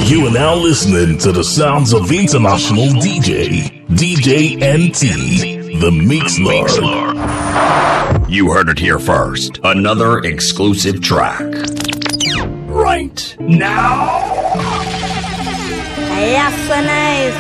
You are now listening to the sounds of international DJ NT, the Mix Lord. You heard it here first. Another exclusive track. Right now. Yes, so nice.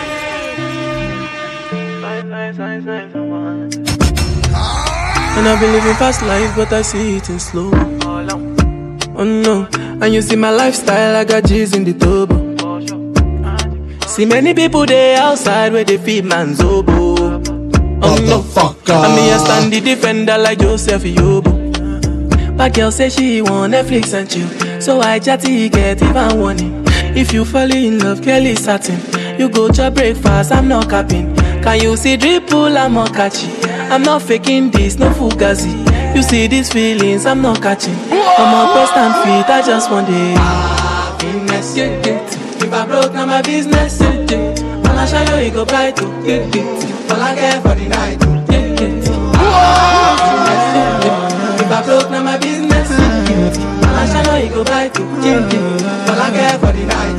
And I've been living fast life, but I see it in slow. Oh no, and you see my lifestyle, I got G's in the turbo. See many people there outside where they feed man's oboe. Oh no, and me a stand the defender like Joseph Yobo. But girl say she want Netflix and chill, so I chatty get even warning. If you fall in love, Kelly satin, you go to breakfast, I'm not capping. Can you see dripple, I'm not catchy. I'm not faking this, no fugazi. You see these feelings, I'm not catching. I'm on breast and feet, I just want it. Happiness, yeah, yeah. If I broke, now my business, yeah, yeah. All I shall you go buy to, yeah, yeah. All I care for the night, yeah, yeah. Happiness, yeah, yeah. If I broke, now my business, yeah, yeah. All I shall you go buy to, yeah, yeah. All I care for the night.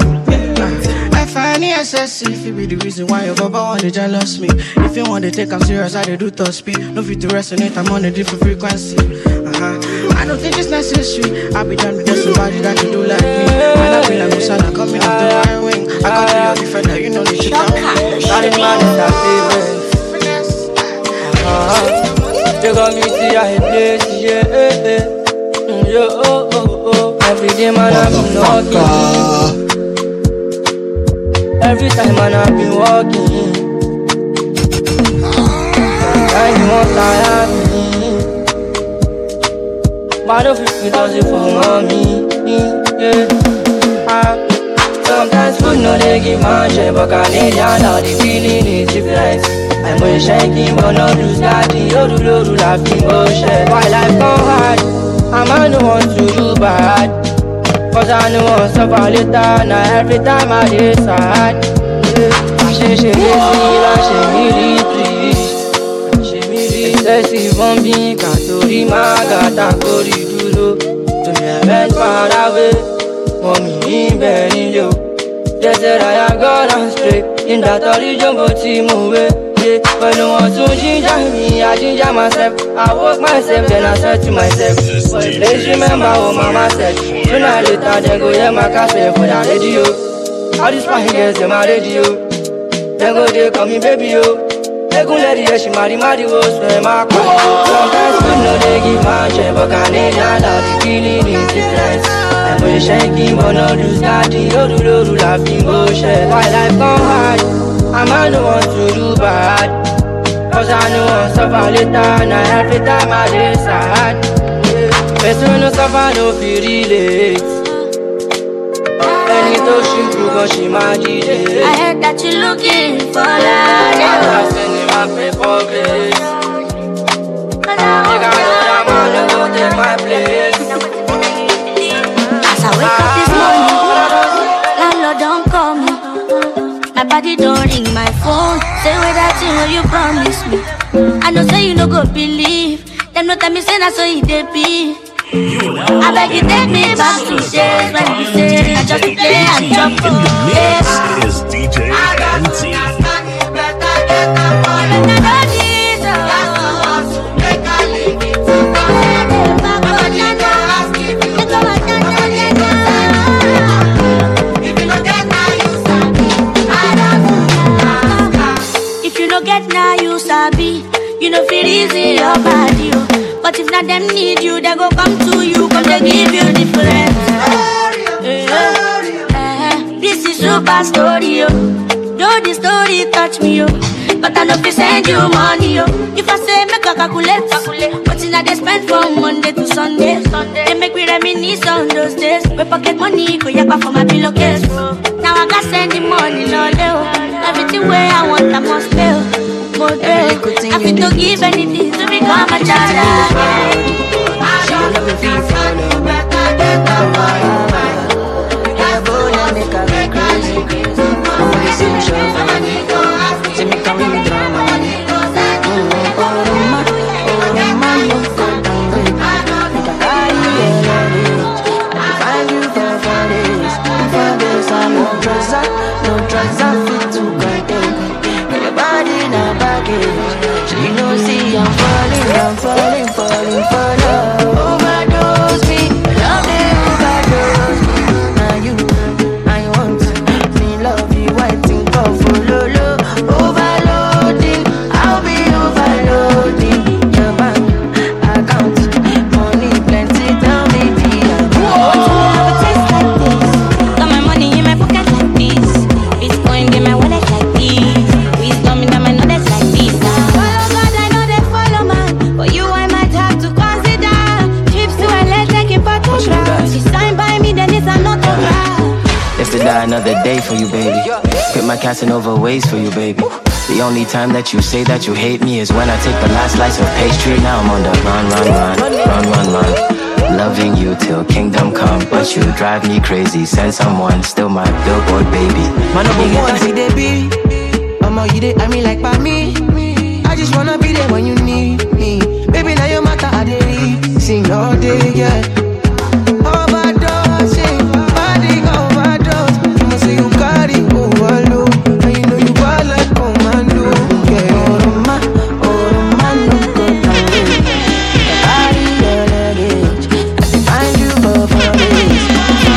If it be the reason why your baba want to jealous me. If you want to take I'm serious, I do top speed. No fit to resonate, I'm on a different frequency. I don't think it's necessary. I'll be done with somebody that can do like me. And I feel like Musala coming off the right wing. I got to your defender, you know the shit on me. Starting man is that favorite. You got me see I place, yeah. Yo, oh, oh, oh. Every day man I'm knocking. Every time man I've been walking. Sometimes you won't tire me, but I don't feel does it for mommy, yeah. Sometimes food no they give man share, but Canadian now the feeling is different. I'm only shaking but not lose daddy. Yoru laughing bullshit. Why life gone hard, I'm the one to do bad. Cause I know I'll suffer later. Now every time I decide, she me excessive on me. Katori magata kori duro. To me event far away. Mommy in Benilio. They said I have gone straight in that original but move. But no one to ginger me, I ginger myself. I woke myself, then I said to myself, but please remember what mama said. Sooner or later, they go hear my cafe for the radio. All these fine girls, they my radio. They go, they call me baby, yo. They go let the she marry, was where my car. Sometimes we know they give my share, but Canadian, now the feeling is different. I'm really shaking, but not lose daddy. Yoru laughing bullshit. Why life gone hard? I'm the one to do bad. Cause I know I'll suffer later. Now every time I decide, person no suffer no feel relate. Any to she prove but she my DJ. I heard that you're looking for love. I'm sending my paper grace. Nigga know that man go take my place. As I wake up this morning, landlord don't call me. My body don't ring my phone. Say where that thing where you promise me. I know say you no go believe. Them no tell me say that's so it dey be. I beg you take me back to days when we say I just play and jump. In the mix is DJ NT. If you no get now you sabi, you no feel easy your body. But if not them need you, they go come to you, come they give you different. This is super story, yo. Though the story touch me, yo. But I know if send you money, yo. If I say make a calculate, what in I they spend from Monday to Sunday. They make me reminisce on those days. We pocket money, go yakba for my pillowcase. Now I got send the money, no deal. Everything where I want, I must pay. I feel to give anything to become a child. She will never feel for no better than you can't go and make her go crazy. I'm only solution for me. See me coming with drama. I find you for 4 days. 4 days I'm not die another day for you, baby. Quit my Casanova ways for you, baby. The only time that you say that you hate me is when I take the last slice of pastry. Now I'm on the run. Loving you till kingdom come, but you drive me crazy. Send someone, still my billboard baby. Man, you get to see they be. Mama, you dey, I mean like by me. I just wanna be there when you need me. Baby, now your matter, I dey sing all day, yeah. Overdose, body overdose. You must say you carry overload, and you know you bad like commando. Yeah, no good. Your body elevate. I find you for days.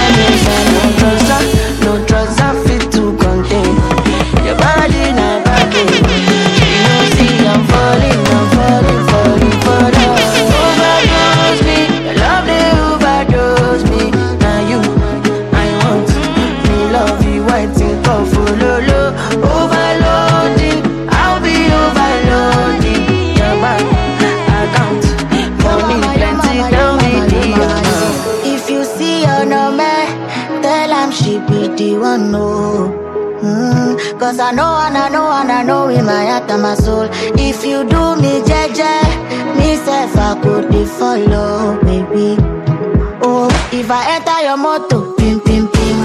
No drugs I fit to contain. Your body not bad. You know, see I'm falling for love. Overdose me, your love they overdose me. Now you, I want me love you, waiting for follow. Overloading, I'll be overloading. Your bank account, money plenty, tell me the amount. If you see her no man, tell him she be the one, no. Cause I know in my heart and my soul. If you do me jeje, me self I could be follow, baby. Oh, if I enter your motor, pim pim pim,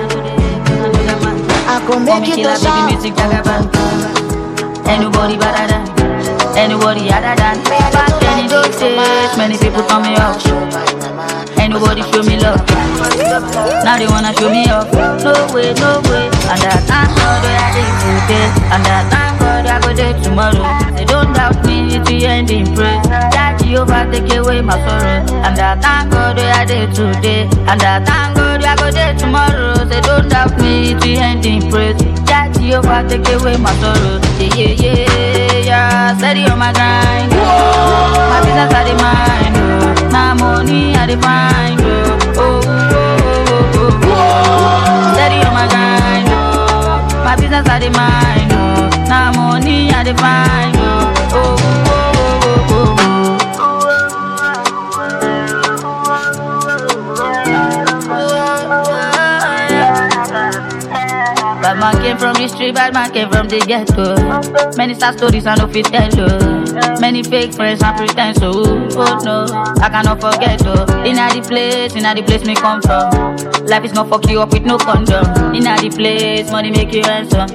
I could make you to shout. Ain't nobody better than, ain't nobody other than. Back then in those days, many people call me up. Ain't nobody show me love. Now they wanna show me off. No way. And that thank God I did today. And that thank God I go there tomorrow. They don't doubt me, it's the end in praise. That Jehovah take away my sorrow. And that thank God I did today. And that thank God I go there tomorrow. They don't doubt me, it's the end in praise. That Jehovah take away my sorrow. Yeah. Steady on my grind. My business I demand. Now money I demand. Steady on my grind. My business I demand. Now money I demand. Bad man came from the street, bad man came from the ghetto. Many sad stories I no fit tell you. Many fake friends and pretend so. Oh no, I cannot forget oh. Inna the place me come from. Life is not fuck you up with no condom. Inna the place, money make you handsome.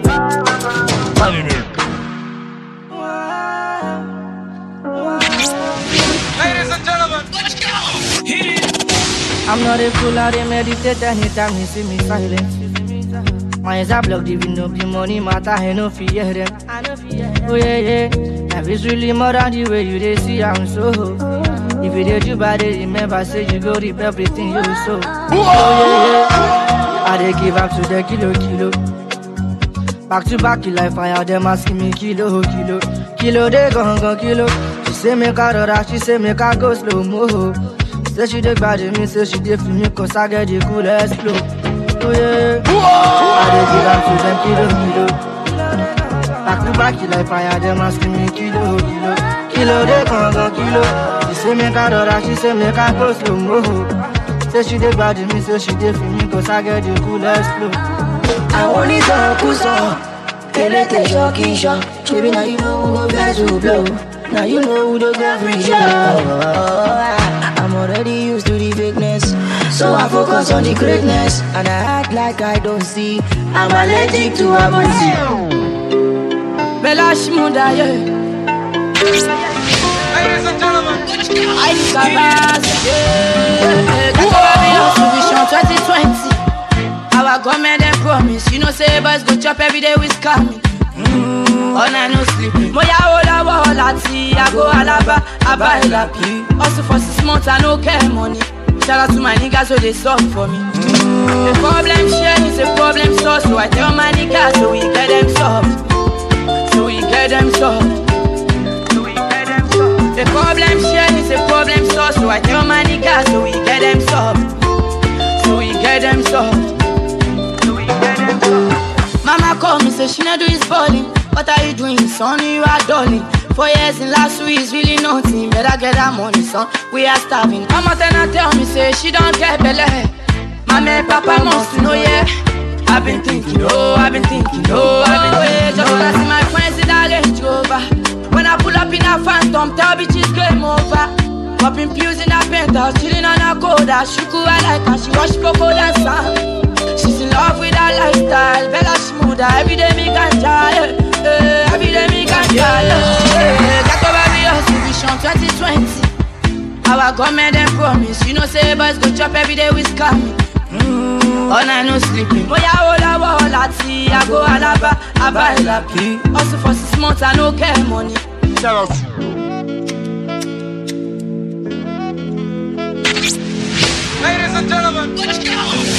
Ladies and gentlemen, let's go! Hit it! I'm not a fool, I dey meditate anytime you see me silent. My eyes are blocked, even though the money matter, I no fear them. Oh yeah. Life is really more than the way you dey see, I'm so. If you did you bad, remember, say you go reap everything you sow. Oh yeah. I dey give up to the kilo. Back to back, like fire, them asking me kilo. Kilo, they gon' kilo. She say make her rush, she say make her go slow mo. Say she dey bad me, say she dey feel me, cause I get the coolest flow. Oh yeah. I dey give up to them kilo. Back to back, like fire, them asking me kilo. Kilo, they gon' kilo. She say make her rush, she say make her go slow mo. Say she dey bad me, say she dey feel me, cause I get the coolest flow. I want it all, kuso. Elete shocky shot. Baby, now you know who go best to blow. Now you know who the go free show. I'm already used to the fakeness, so I focus on the greatness. And I act like I don't see. I'm allergic to abonzi. Belash Munda, yeah. Ladies and gentlemen, let's go! I Vision 2020. Our government they promise. You know say boys go chop every day with scamming. All night no sleeping. Moya hola tea. I go Alaba, I buy lappy. Also for 6 months I no care money. Shout out to my niggas so they solve for me. The problem share is a problem solved. So I tell my niggas so we get them solved. The problem share is a problem solved. So I tell my niggas so we get them solved. Mama call me, say she not do his balling. What are you doing, son? You are darling. 4 years in last week is really nothing. Better get that money, son. We are starving. Mama then tell me, say she don't get belly. Mama and Papa must know, yeah. I've been thinking, just wanna see my friends in a Range Rover. When I pull up in a Phantom, tell bitches game over. Popping pills in a penthouse, chilling on a coda. Shuku I like her, she wash cocoa and sand. She's in love with her lifestyle, Bella smoother. Every day me ganja, every day me ganja. That over me hustle, Vision 2020. Our government them promise, you know say boys go chop every day with scamming. All night no sleeping. Boy, I hold a wall at sea. I go Alaba, I buy lappy. Also for 6 months, I no care money. Shout out. Ladies and gentlemen, let's go.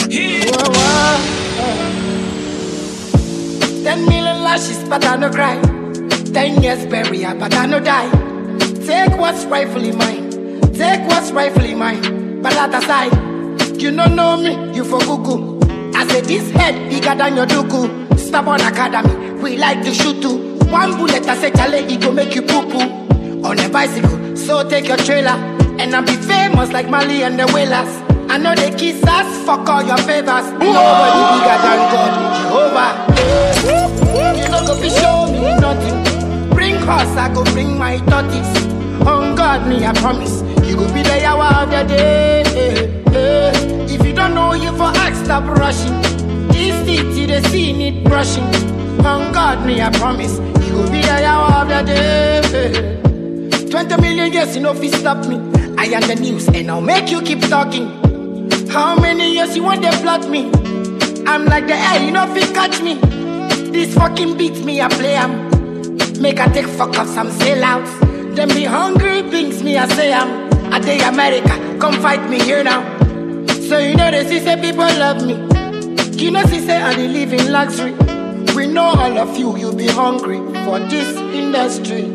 10 million lashes, but I no cry. 10 years burial, but I no die. Take what's rightfully mine. Take what's rightfully mine. But that aside, you don't know me, you for cuckoo. I say this head bigger than your duku. Stubborn academy, we like to shoot too. One bullet, I say chale, it go make you poo-poo. On a bicycle, so take your trailer. And I'll be famous like Mali and the Whalers. I know they kiss us, fuck all your favors. Nobody bigger than God, Jehovah. You know go be show me nothing. Bring horse, I go bring my tortoise. On God, me I promise, you go be the hour of the day. If you don't know, you for act, stop rushing. This city, the scene need brushing. On God, me I promise, you go be the hour of the day. 20 million years, you know if you stop me. I am the news, and I'll make you keep talking. How many years you want to plot me? I'm like the air, you know if you catch me. This fucking beats me, I play 'em. Make I take fuck off some sellouts. Them be hungry things me, I say I'm a day America, come fight me here now. So you know they see say people love me. You know see say I live in luxury. We know all of you, you be hungry for this industry.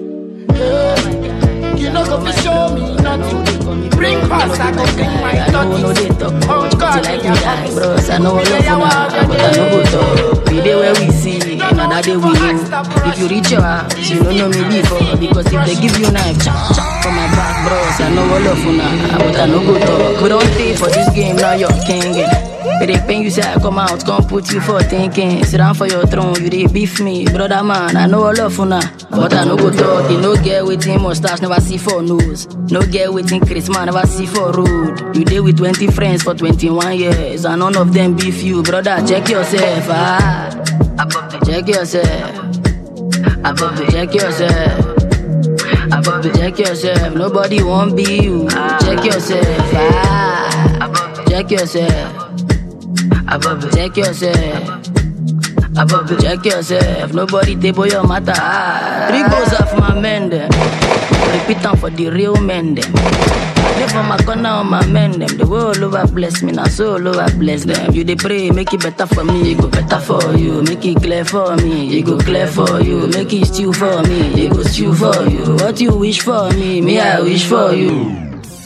You know go fi show me nothing. Bring us, I go bring my nothing. Oh God, like you die, bros. I know love now, but I know go talk. We dey where we see, another day we know. If you reach your house, you don't know me before. Because if they give you knife, chop chop for my back, bros. I know love now, but I know go talk. We don't pay for this game, now you're king. But they pain you say I come out, come put you for thinking. Sit down for your throne, you dey beef me, brother man. I know love now, but I know go talk. You no get waiting mustache, never see for nose. No get waiting Chris man, never see for road. You dey with 20 friends for 21 years, and none of them beef you, brother. Check yourself, check yourself, check yourself. Check yourself, nobody won't be you. Check yourself, check yourself. Check yourself. Check yourself. Nobody table your matter. 3 goals off my men them. Repeat them for the real men them. Live for my corner on my men them. The world over bless me, now so over bless them. You they pray, make it better for me, it go better for you. Make it clear for me, it go clear for you. Make it stew for me, it go stew for you. What you wish for me, I wish for you.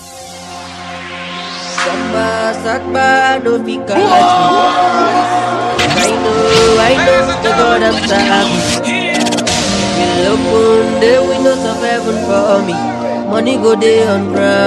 Sakba, don't be kind. I know, the God of time. Will open the windows of heaven for me. Money go day on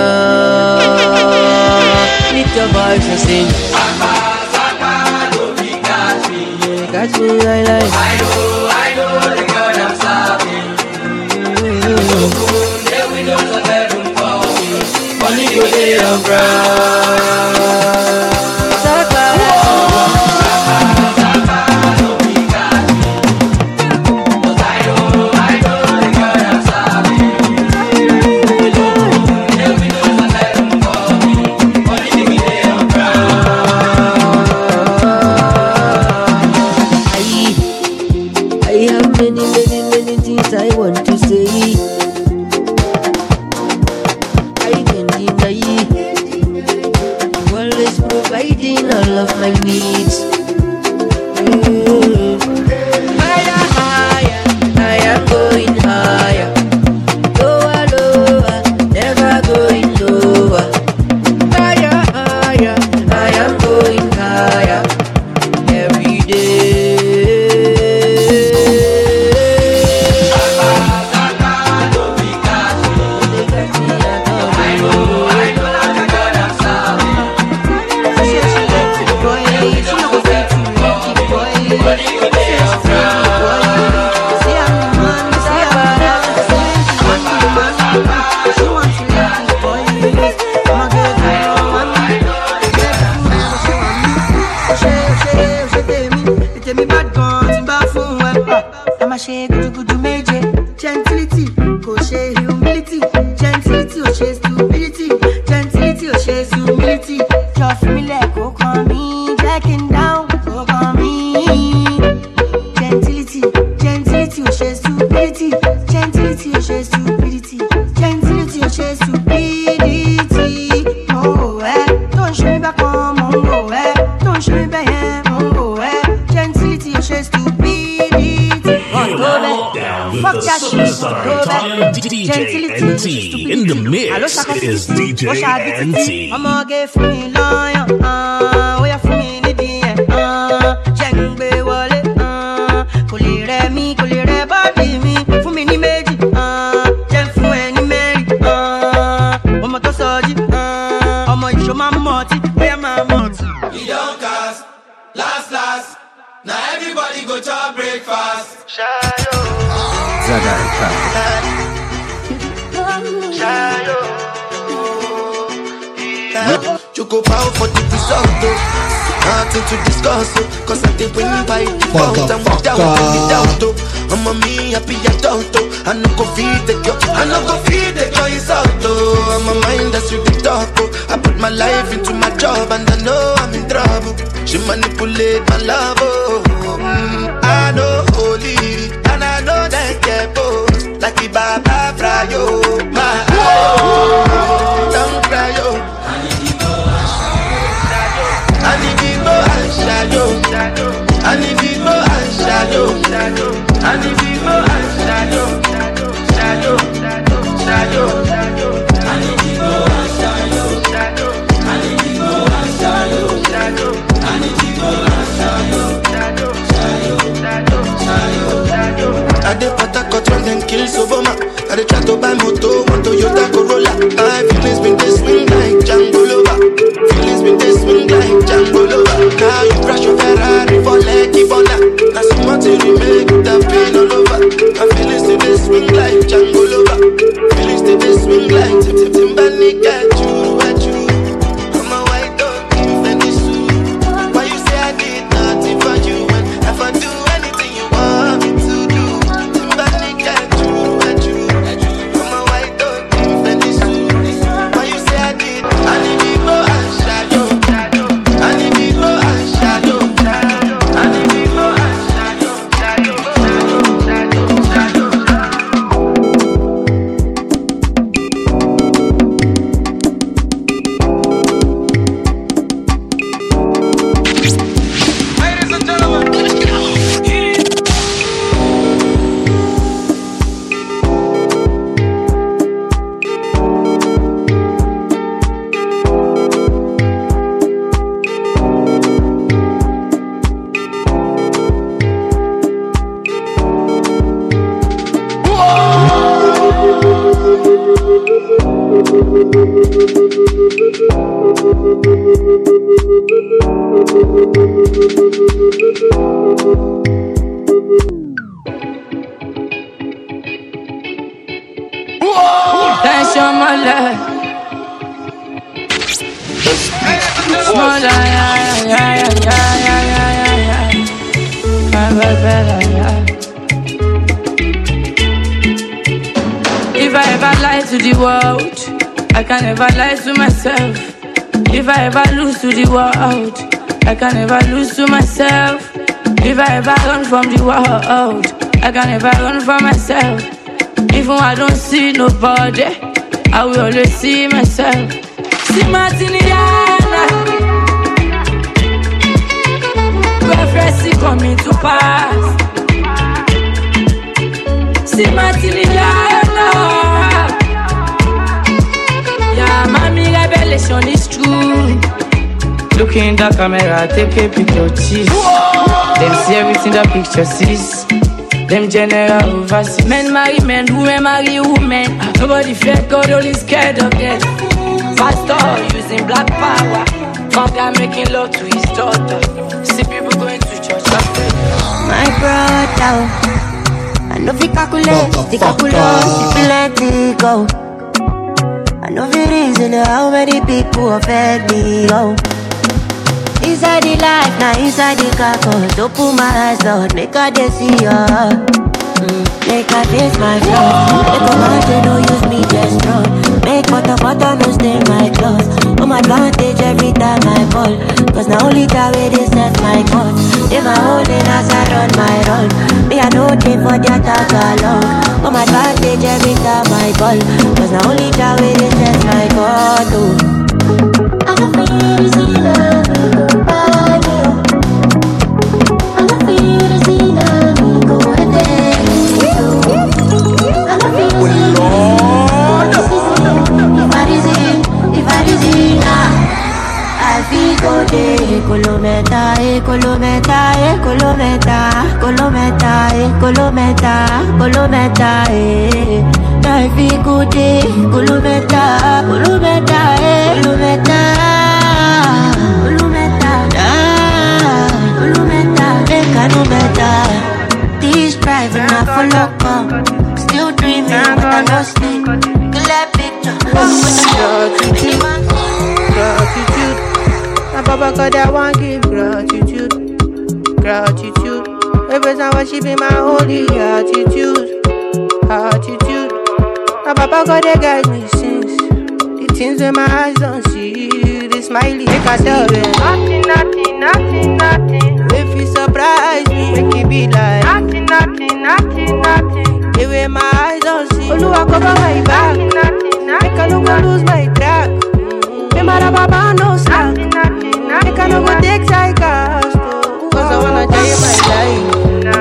ground. Lift your voice and sing. Sakba, don't be catch me. Catch me, I like. I know, the God of serving. Will open the windows of heaven for me. Money go day on ground. she gudu meje. Gentility, go she humility. Gentility, oh she stupidity. Gentility, oh she humility. Just me like go come me, jacking down, go come me. Gentility, gentility, oh she stupidity. Gentility, oh she stupidity. Gentility, oh she stupidity. Oh eh, don't show me back on oh eh, don't show me back oh eh. Gentility, oh she stupidity. Fuck that shit. DJ NT in the mix is DJ NT. I'ma give me lion, we are for me Jengbe wale, kulire mi, kulire body mi, for me ni meji, jen fu eni meri, omo to soji, omo isho ma moti, where my moti. We don't cast, last, now everybody go to breakfast. You go power for the result, nothing to discuss, cause I did win by default and without any doubt. I'm a me happy adult, I no go feed the girl, I no go feed the girl is out. I'm a mind that's with the talk, I put my life into my job and I know I'm in trouble. She manipulate my love, I know holy, and I know that get both, like the Baba Frayo, my don't cry, yo. I need people and shadow. I need people and shadow. I need people and shadow. Shadow. I need people and shadow. I need people and shadow. I need people and shadow. I did Patagot when them kills Obama. I did try to buy moto, Toyota Corolla. My feelings been they swing like Django Lover. Feelings been they swing like Django Lover. Now you crash your Ferrari for Lucky Bona. Now so much to remake the pain all over. My feelings still they swing like Django Lover. Feelings still they swing like Timbani get you, at you. I'm a white dog in Venice. Why you say I did nothing for you when if I do anything you want me to do? Timbani get you, at you. I'm a white dog in Venice. Why you say I did? I need people and shadow. I need people and shadow. I need people and shadow. Ladies and gentlemen, let's go. Hit it. Tension my life. Small If I ever lie to the world, I can never lie to myself. If I ever lose to the world, I can never lose to myself. If I ever run from the world, I can never run from myself. Even when I don't see nobody, I will always see myself. See Martiniana, prophecy coming to pass. See Martiniana, yeah, mommy revelation is true. Look in the camera, take a picture, cheese. Them see everything the picture sees. Them general overseas. Men marry men, women marry women. Nobody fear God, only scared of death. Pastor using black power. One guy making love to his daughter. See people going to church after. My brother, I know if you calculate, let it go. I know the reason how many people affect me, oh. Inside the life, now inside the car, cause open my eyes, Lord, make her they see ya. Make I face my flaws. Make a man to no use me just strong. Make butter no stain my clothes. On my advantage every time I fall. Cause now only that way they set my course. They my holding as I run my run. Me I know they for the attack alone. On my advantage every time I fall. Cause now only that way they set my course. I can feel the sea love by me. I can feel the sea love go to day. I can feel the sea love. If I see I feel go day. Colometa, colometa, colometa, colometa, colometa, colometa, I feel go day. Colometa, colometa, colometa, colometa, colometa, this private not for local. Still dreaming, but I no sleep. Clear picture. Gratitude. My papa God, I want give gratitude. Gratitude. Every time I worship in my holy attitude. Attitude. My papa God, they guide me since the things that my eyes don't see. They smiley, make I tell them nothing, nothing, nothing, nothing. If you surprise me, make it be like nothing, nothing, nothing, nothing. The way my eyes don't see. Oluwa cover my back. Nothing, nothing, make I no go lose my track. Me mara baba no slack. Make I no go take side cast. Cause I wanna tell my life.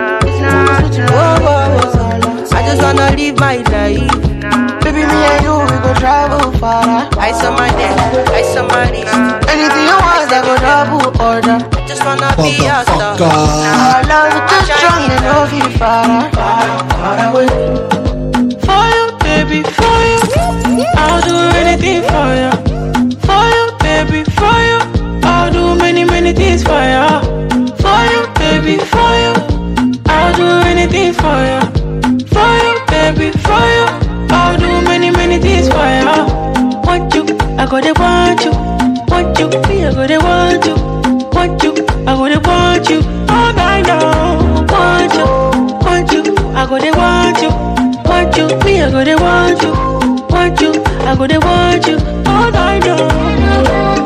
I just wanna live my life. Baby, me and you, we go travel far. I saw my neck, I saw my wrist. Anything you want, I go travel order. I just wanna be a star. I love you too strong, you know if you far, far away. For you, baby, for you, I'll do anything for you. For you, baby, for you, I'll do many, many things for you. For you, baby, for you, I'll do anything for you. For you, baby, for you, I'll do many, many things for you. Want you, I gotta want you. Want you, me, I gotta want you. Want you, I gotta want you. All night long. Want you, I gotta want you. Want you, me, I gotta want you. Want you, I gotta want you. All night long.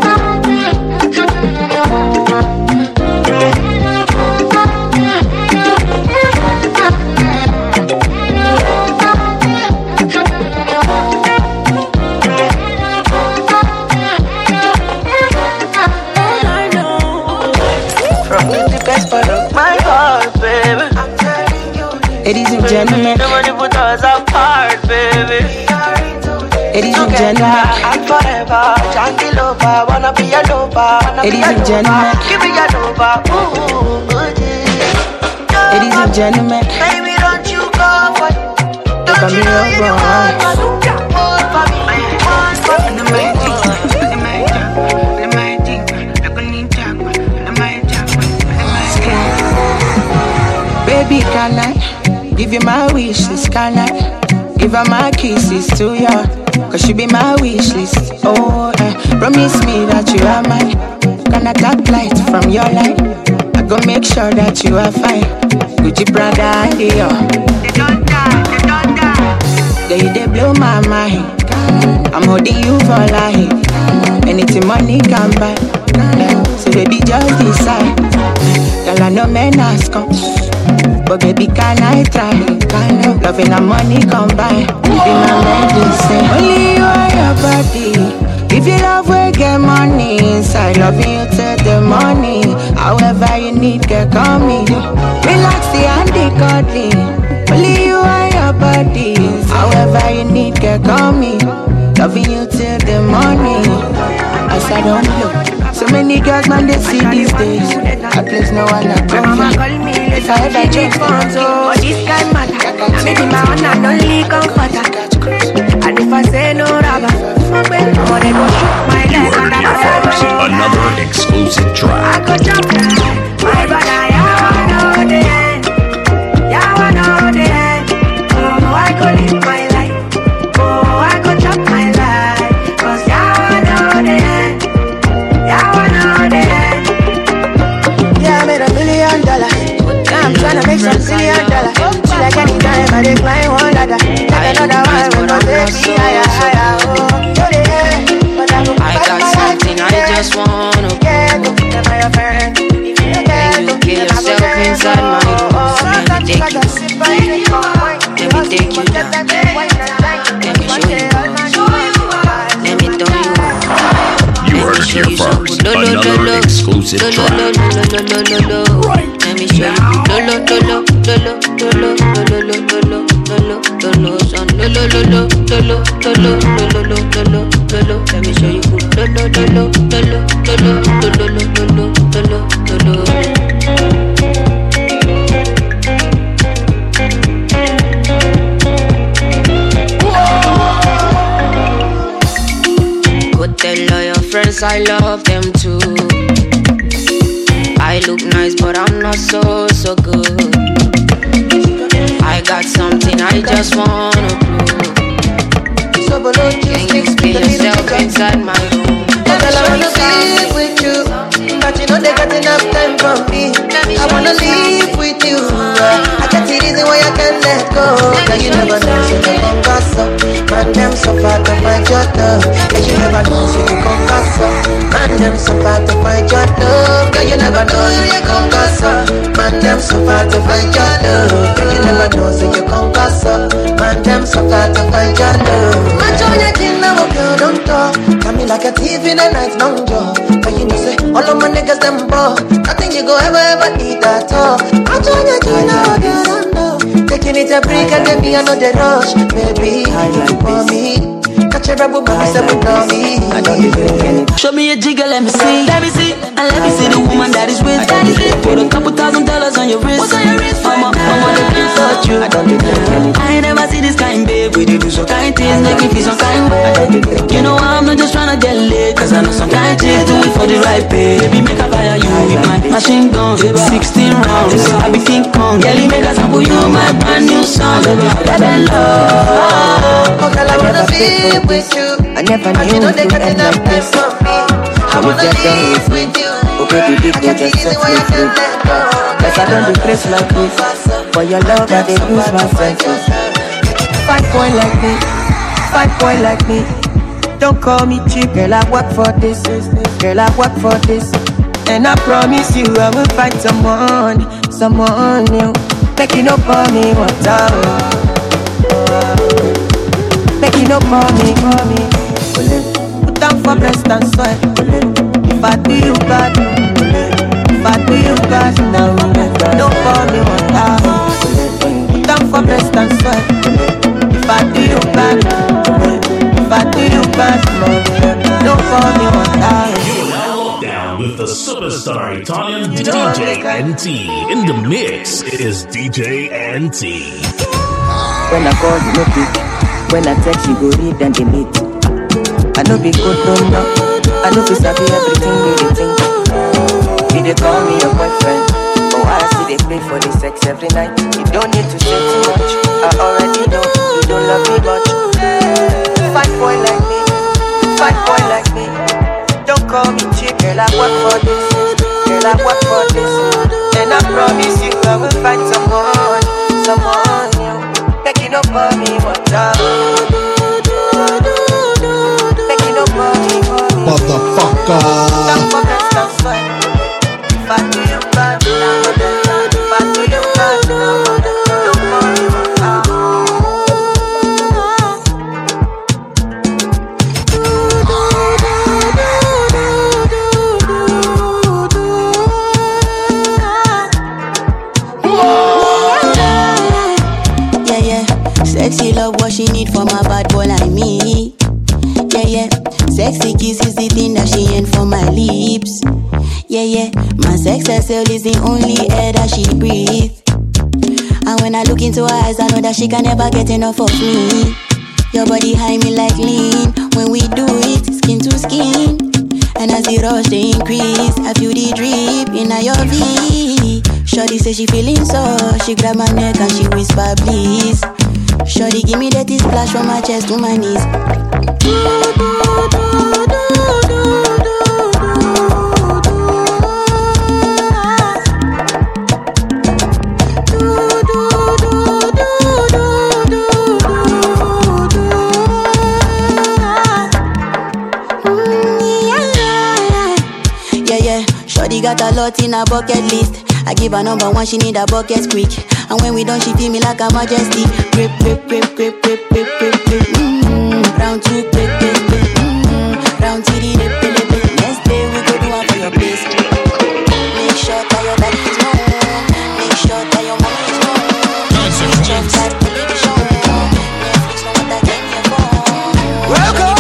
Ladies and gentlemen, nobody put us apart, baby. Ladies and gentlemen, I'm forever. Junkie lover, wanna be a lover. Ladies and gentlemen, give me a lover. Ladies and gentlemen, baby, don't you go for it. Don't you know you want baby, can I give you my wish list? Can I give her my kisses to you? Cause she be my wish list. Oh, promise me that you are mine. Can I tap light from your light? I go make sure that you are fine. Gucci, Prada, and Dior. They don't die. They blow my mind. I'm holding you for life. Anything money can buy. So baby, just decide. Girl, I know men ask come. But baby, can I try? Loving and money combine. Be my medicine. Only you and your body. If you love, we get money inside. Loving you till the morning. However you need, get call me. Relax the handy cuddling. Only you and your body. However you need, get call me. Loving you till the morning. As I don't look. So many girls, man, they see these days. At least no one I come from. If I ever change phones, but this guy matter. I make him my one and only comforter. And if I say no rubber, I wanna go shoot my leg on that. Another exclusive track. I go jump down, my brother, yeah, I know the end. Yeah, I know the end. Oh, I go live my life. Oh, I go chop my life. Cause yeah, I know the end. Yeah, I know the end. Yeah, I made $1 million. Now I'm tryna make some $1 billion. She like anything. just wanna prove. Can you get yourself inside my room? Let me take you down. Let me show you. Let me tell you. You heard it here first. Another exclusive track. Let me show you. Go tell all your friends I love them too. I look nice but I'm not so good. I got something I just wanna prove. Can you get yourself inside my room? Girl, I wanna live with you, but you know they got enough time for me. I wanna live with you. I got the reason why I can't let go. Cause you never know, so you come pass up. Man, them so far to find your love. Cause you never know, so you come pass up. Man, them so far to find your love. Cause you never know, so you come pass up. Man, them so far to find your love. Cause you never know, so you come pass up. Man, them so far to find your love. Man, join your thing now, girl, don't talk. Come me like a thief in the night, long jaw. But you know, say, all of my niggas, them ball. Nothing you go ever need at all. I'm trying to get out, girl, I know. Taking it a break and then me, I know the rush. Baby, for me. Catch a rebel, baby, say we know me. I know you feel. Show me a jigger, let me see. Let me see. And let me see the woman that is with. Put a couple $1,000 on your wrist. What's on your wrist? Mama, they can't touch you. I ain't never see this kind, babe. We do some kind things, make me feel some kind way. You know I'm not just tryna get laid, cause I know some kind things do it for the right pay. Baby, make a fire you with my machine gun. 16 rounds, I be King Kong. Girlie, make a sample you my brand new song. Baby, love. Oh, girl, I wanna be with you. I never knew you know they got end enough like time this. for me. I wanna live with you. Oh baby, big girl, just set me free. Cause I don't do crazy like this. For your love, I dey lose my senses. Fat boy like me, fat boy like me. Don't call me cheap, girl, I work for this. Girl, I work for this. And I promise you I will find someone new. Make you no for me one time. Make you no for me. Put down for breast and sweat. If I do you bad, now no for me one time. Put down for breast and sweat. If I do you bad, no for me one time. You are now down with the superstar Italian DJ NT. In the mix is DJ NT. When I call you no pick, when I text you go read and delete. I know be good, don't know. I know you sabi everything you dey think. You dey call me your boyfriend, but why I see they play for the sex every night? You don't need to say too much. I already know you don't love me much. Fat boy like me, don't call me cheap, girl. I work for this, and I promise you I will find someone new. Making up for me one time. Motherfucker. Sexy love what she need from a bad boy like me. Yeah. Sexy kiss is the thing that she ain't for my lips. Yeah. My sex herself is the only air that she breathes. And when I look into her eyes, I know that she can never get enough of me. Your body high me like lean. When we do it, skin to skin. And as the rush they increase, I feel the drip in your V. Shorty say she feeling so. She grab my neck and she whisper please. Shorty give me that splash from my chest to my knees. Shawty got a lot in her bucket list. I give her number one, she need a bucket quick. And when we done, she feel me like a majesty. Grip, grip, grip, grip, grip, grip, grip, grip. Round two, grip, grip, grip. Round three, dip, dip, dip. Next day we go do one for your place. Make sure that your daddy is home. Make sure that your mommy is home. Make sure that the baby show. Netflix know what I came here for. Welcome.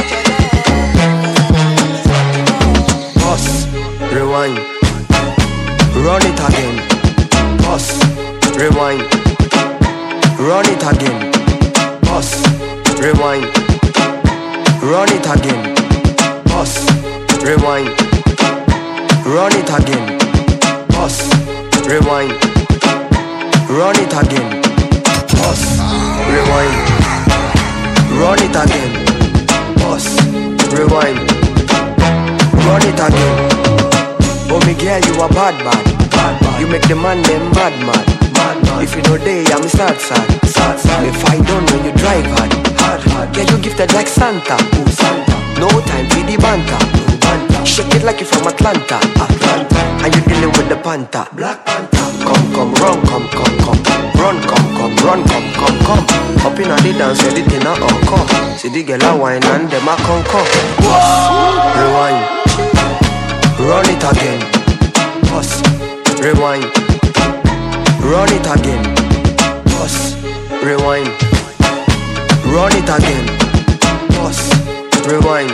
Boss, rewind. Run it again. Boss, rewind. Run it again. Boss, rewind. Run it again. Boss, rewind. Run it again. Boss, rewind. Run it again. Boss, rewind. Run it again. Boss, rewind. Run it again. Oh me girl, you a bad man. You make the man them mad. If you know day, I'm sad. If I don't know you drive hard. Girl, you gifted like Santa. No time for the banter. Shake it like you from Atlanta. And you dealing with the panther. Black Panther. Come, run, come. Run, come. Up in a the dance, everything a encore. See the girl a wine and them a come. Rewind. Run it again. Boss, rewind. Run it again. Boss, rewind. Run it again. Boss, rewind.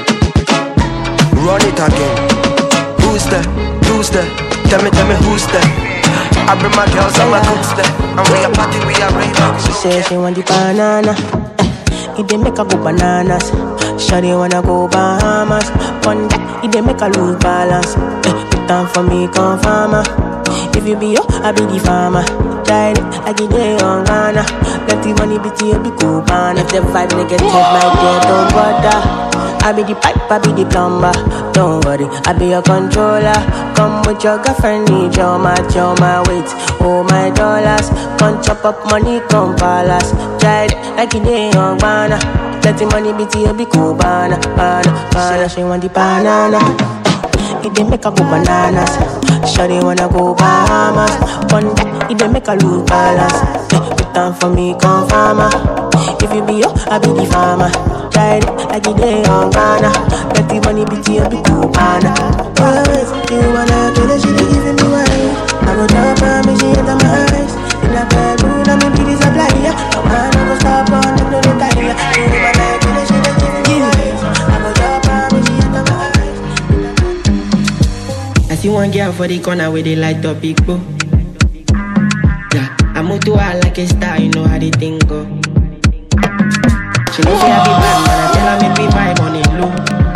Run it again. Who's there? Tell me who's there? I bring my girls and my cooks there. And we a party, we a rave. She says she want the banana. It dey make her go bananas. Shawty wanna go Bahamas. One that it dey make her lose balance. Put down for me, come farmer. If you be yo, I be the farmer. Tried it like it dey on Ghana. Let the money be to you, be cool, man. If the vibe negative, my dear, don't bother. I be the pipe, I be the plumber. Don't worry, I be your controller. Come with your girlfriend, need your match, your my weight, oh my dollars. Come chop up money, come palace. Tried like it dey on Ghana. Let the money be to you, be cool, banana. She want the banana. It dey make her go bananas. Shawty wanna go Bahamas. One day, it dey make her lose balance. Put down for me, come farmer. If you be yo, I be the farmer. Tried it like it dey on Ghana. Let the money be to you, be cool, banana. Always, you wanna do the shit, you giving me wine. I go down for me, she enter my eyes. In a bedroom, I me be the supplier. No man, I go stop on them, no retire. You wanna do the shit, you giving me wine. I go down for me, she enter my eyes. I see one girl for the corner where they light up big bro. Yeah, I move to her like a star, you know how the thing go. She knows say I be bad, man, I tell her make me vibe on it low.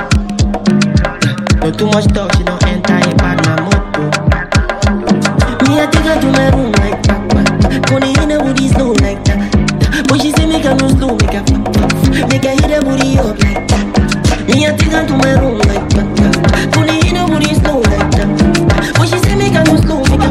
No too much talk, she don't enter in bad, my motto. Me, I take her to my room like that. Funny in the booty slow like that. But she say make her no slow, make her hit the booty up like that. Me, I take her to my room like that. Funny in the booty slow like that. But she say make her no slow, make her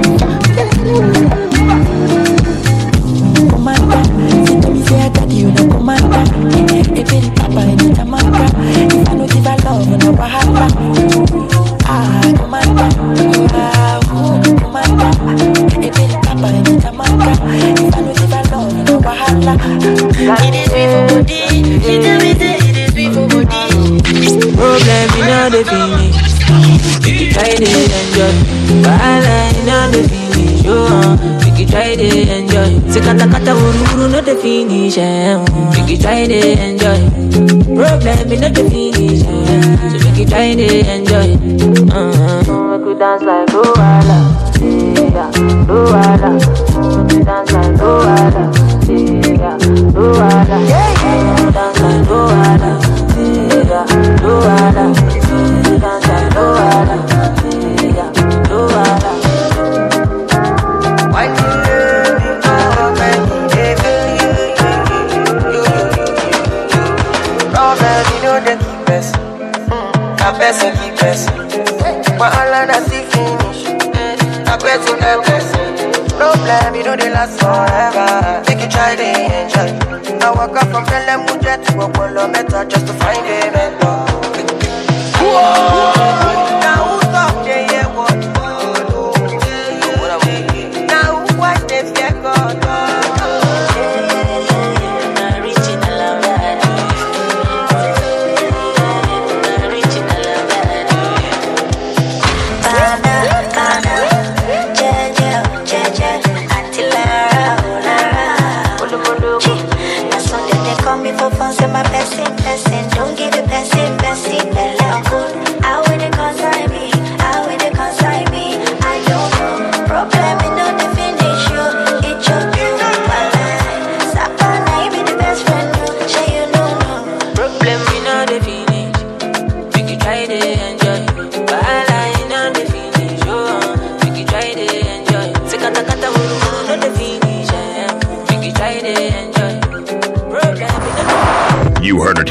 Commander, say to me say I got you, no commander. Hey, baby, papa, I need a mantra. If I no give her love, no wahala. Commander, commander. Hey, baby, papa, I need a mantra. If I no give her love, no wahala. It is sweet for body. She tell me say it is sweet for body. Problem in all the finish. Make you try to enjoy. Wahala in all the finish. Make you try to enjoy. Say kata uru no the finish. Make you try to enjoy. Problem in all the finish. So make you try to enjoy. Make you dance like Luala. Yeah, Luala. Make you dance like Luala. Yeah, Luala. Make you dance like Luala. Yeah, Luala. Dance like Luala. Yeah, Luala. Why do you love me? Problem, you know the keep us. I best keep us. But all of that is finish. I bet you never see. Problem, you know they last forever. Make you try to enjoy. I walk up from Pelham Mujet to a kilometer just to find a mentor. Now who's up there, yeah, boy?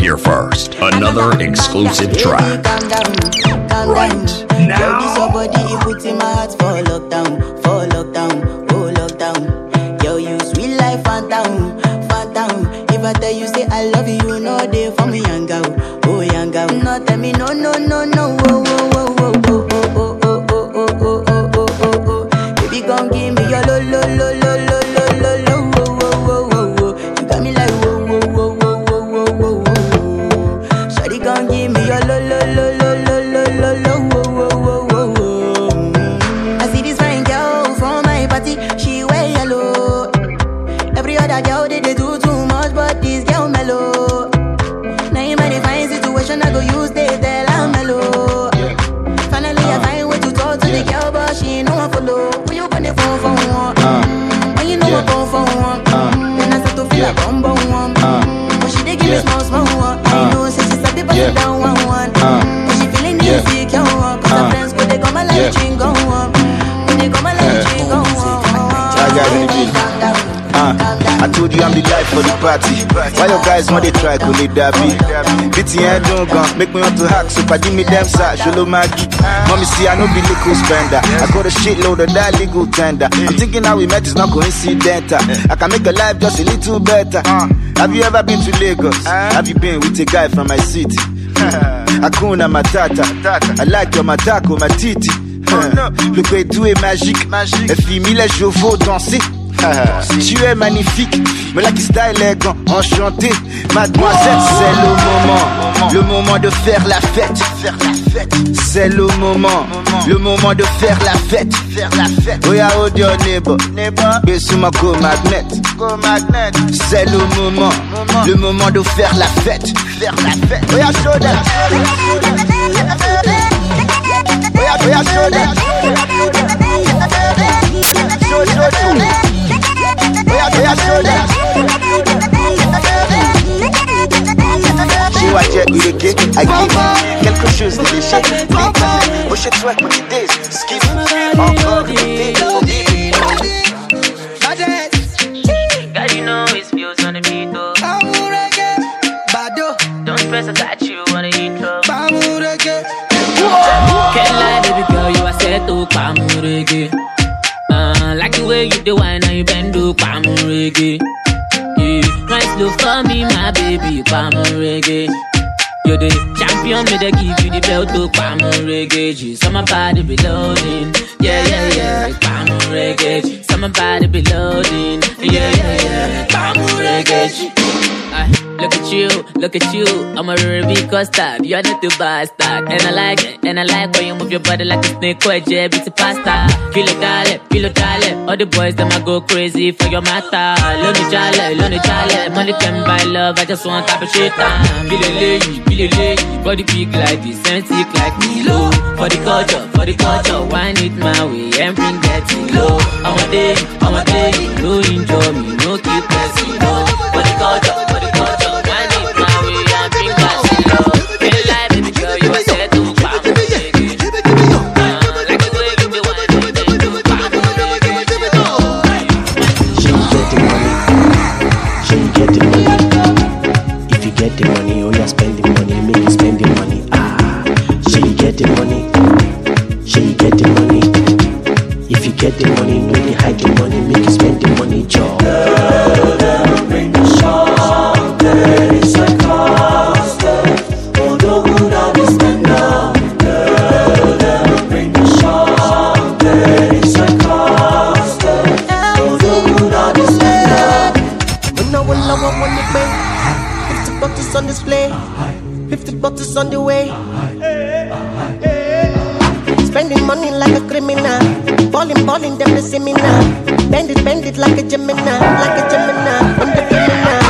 here first. Another exclusive track. Calm down, calm down. Now, this your body, it puts in my heart for lockdown, oh lockdown. Yo, you sweet life, phantom. If I tell you say I love you, no day for me, young girl, oh young girl. No tell me no, oh. Baby, gon' give me your lo. You got me like whoa. Shawty gon' give me your lo. I see this fine girl from my party, she wear yellow. Every other girl they do too much, but this girl mellow. Now in my fine situation, I go use they tell I'm mellow. Finally I find way to talk to the girl, but she ain't no one follow. When you open the phone for one, when you know I phone for one, then I start to feel like bum one. But she dey give me small one. I know say she start to pass it down one. But she feeling insecure, cause her friends go they come and let drink go on. When they come and let drink go on. I told you I'm the guy for the party. Why your guys want they try to lead that be? Beating head don't gun, make me want to hack. So give me them side, Jolo Maggie. Mommy see I know be liquid spender. I got a shitload of that legal tender. I'm thinking how we met is not coincidental. I can make a life just a little better. Have you ever been to Lagos? Have you been with a guy from my city? Hakuna Matata. I like your matako, my titi. Le pétou est magique. Et fille les chevaux danser. Tu es magnifique, me like style élégant, enchanté. Mademoiselle, c'est le moment de faire la fête. C'est le moment de faire la fête. Oh yeah, hold your neighbor, Besuma go magnet. C'est le moment de faire la fête. Oh yeah, show that. Oh yeah, show that. Show. J'ai watché Ureke, I give quelque chose de léger. Oh shit, toi, petit days, skip. Encore écouter, God, you know it feels on the beat, though. Don't press, I got you on the intro. Can't lie, baby girl, you are set to Pamurege. Like the way you do wine and you bend to Pamurege. Yeah, nice look for me, my baby, Pamurege. You're the champion, me they give you the belt to Pamurege. So my body be loading, yeah, Pamurege. So my body be loading, yeah, Pamurege. Look at you, I'm a Ruby custard. You're not too bastard, and I like it. And I like when you move your body like a snake or a jab, it's a pasta. Kilo dale, all the boys, them I go crazy for your matter. Lonely jale, money can buy love, I just want type of shit. Billy, body big like this, and sick like me low. For the culture, wine it my way and bring that thing low. I'm a day, no enjoy me, no keep pressing low. For the culture, wine it my way and bring that thing low. Can't lie, baby girl, you are set to pop. Like the way you do wine, She get the money. If you get the money, oh yeah, spend the money, make you spend the money. She get the money. If you get the money, no they hide the money, make you spend the money, job. Bring the shop, there is a cost. Oh, don't go down this spend now. Bring the shop, there is a cost. Oh, don't go down this spend now. When I want it, babe. 50 bottles on display, 50 bottles on the way. Spending money like a criminal. Balling, them they see me now. Bend it like a Gemini, I'm the criminal.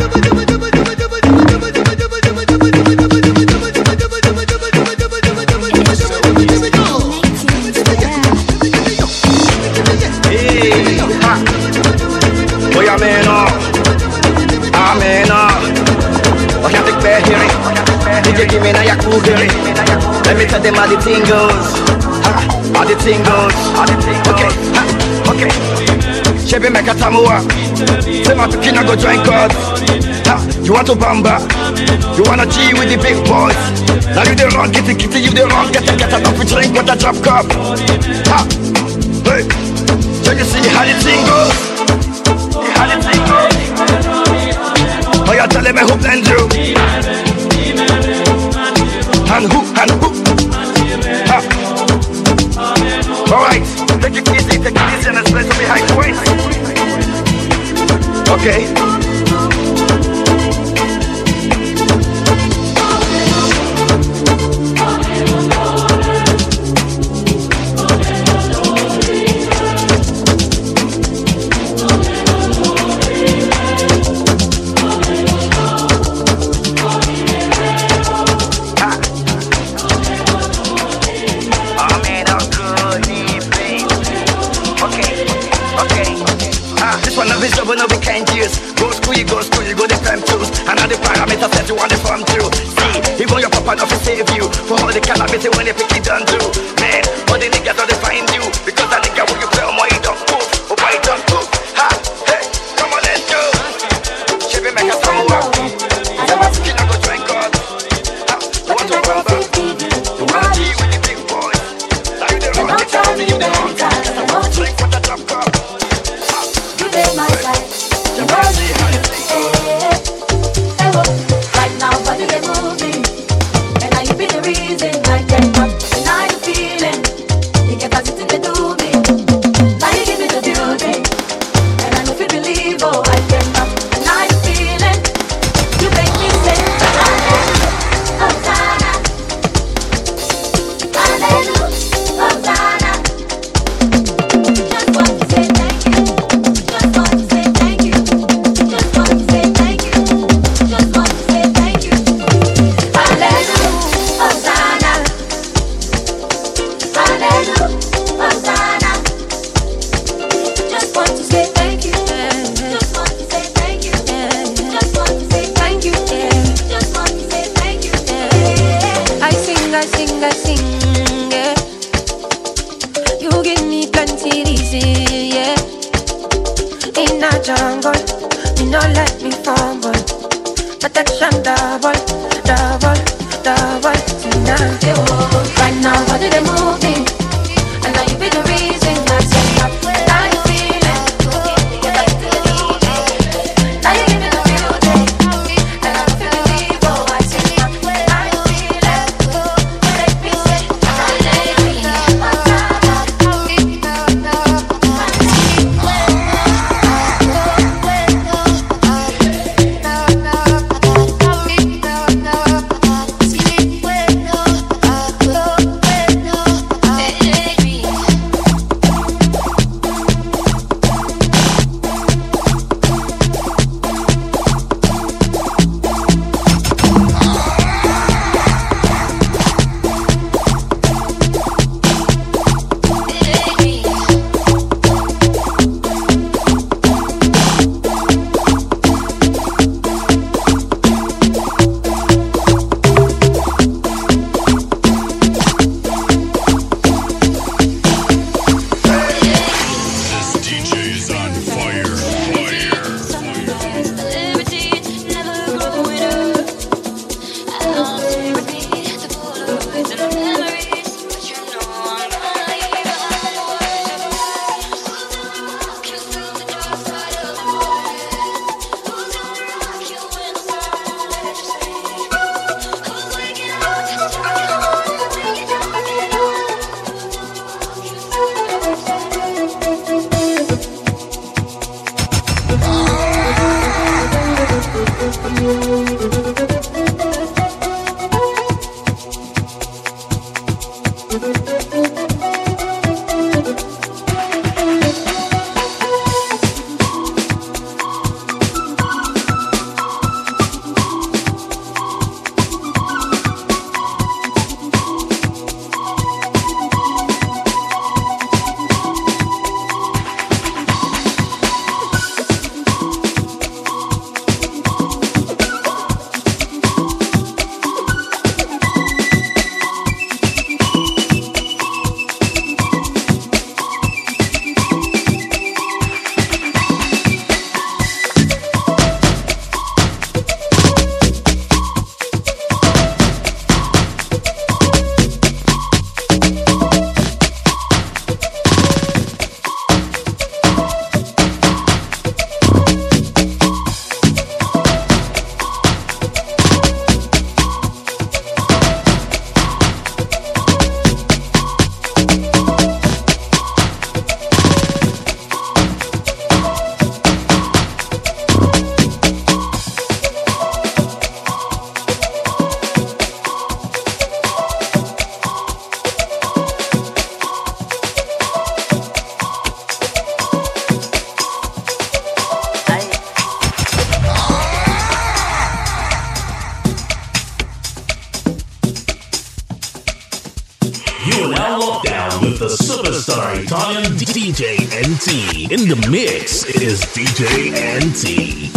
Boy, amen. What can take back here? Did you give me a cool here? Let me tell them how the thing goes. How the thing goes. Okay. Chevy make a tamua. Say my picking I go join God. You want to bamba? You wanna G with the big boys. Now you the wrong, kitty, you the wrong. Get enough to drink with a drop cup. Ha! Hey! So you see how the thing goes? How the thing goes? Oh, you're telling me who blend you? And who? Ha! Alright, take it easy and let's play some behind the waist. Okay. But no we can't use. Go school, you go the fam tools. And all the parameters that you want the farm to. See, even your papa not to save you. For all the calamity when they pick it done do. Man, all the niggas don't find you. Because that nigga when you play on my don't move. Oh boy don't move. Ha, hey, come on let's go. She be make a song up. Never skin I go drink on. You want to run back? You want to G with the big boys. Now you the wrong, you tell me you the wrong guy. I want to drink with the drop cup. You take my side. Right now, body they moving, and now you be the reason I get up. Deny the feeling, the capacity they do me. Now you give me the beauty, and I know if you believe, oh I get up. Deny the feeling, you make me say hallelujah, Hosanna, hallelujah, Hosanna. Just want to say thank you. Just want to say thank you. Just want to say thank you. Just want to say thank you. Hallelujah, Hosanna. Hallelujah, Hosanna. Just want to say thank you. Just want to say thank you. Just want to say thank you. Just want to say thank you. I sing, yeah. You give me plenty reason, yeah. In a jungle, you don't let me fumble. Protection double tonight. Right now, what do they moving? And now you be the reason I say up. Now you feeling, now you give me the real day. And I don't feel believe, oh I say up. Now you feeling, you make me say hallelujah, lockdown with the superstar Italian DJ NT. In the mix is DJ NT.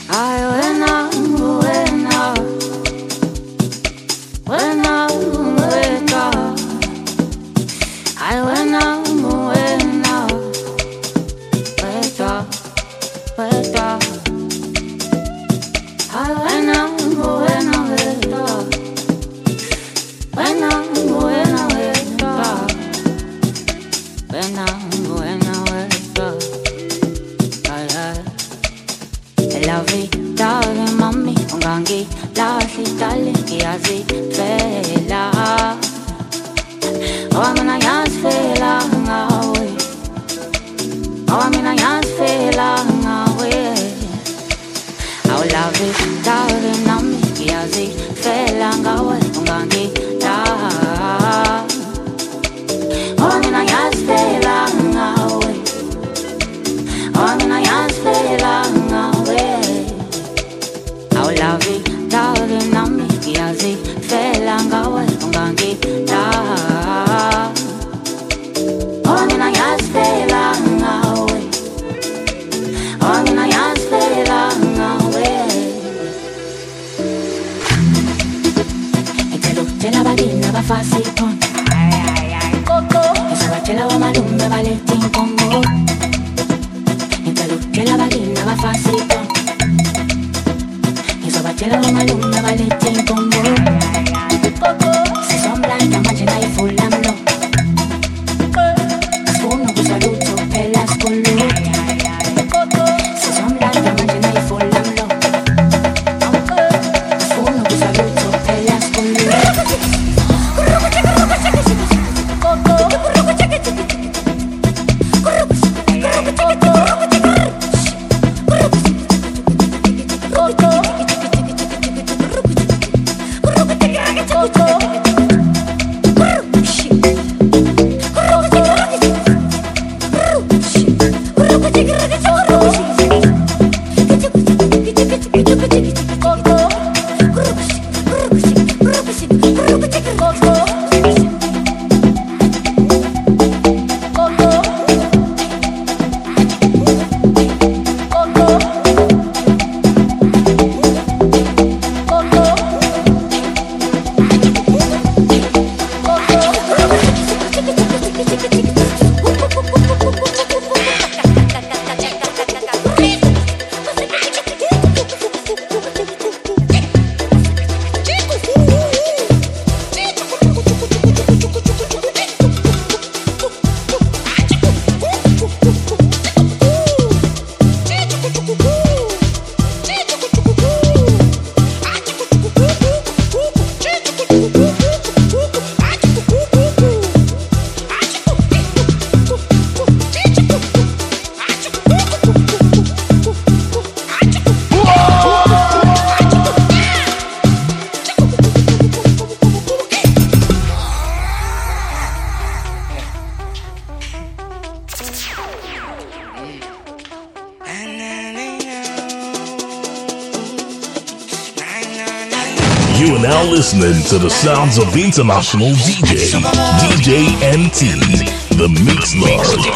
You are now listening to the sounds of international DJ, DJ NT, the Mix Lord.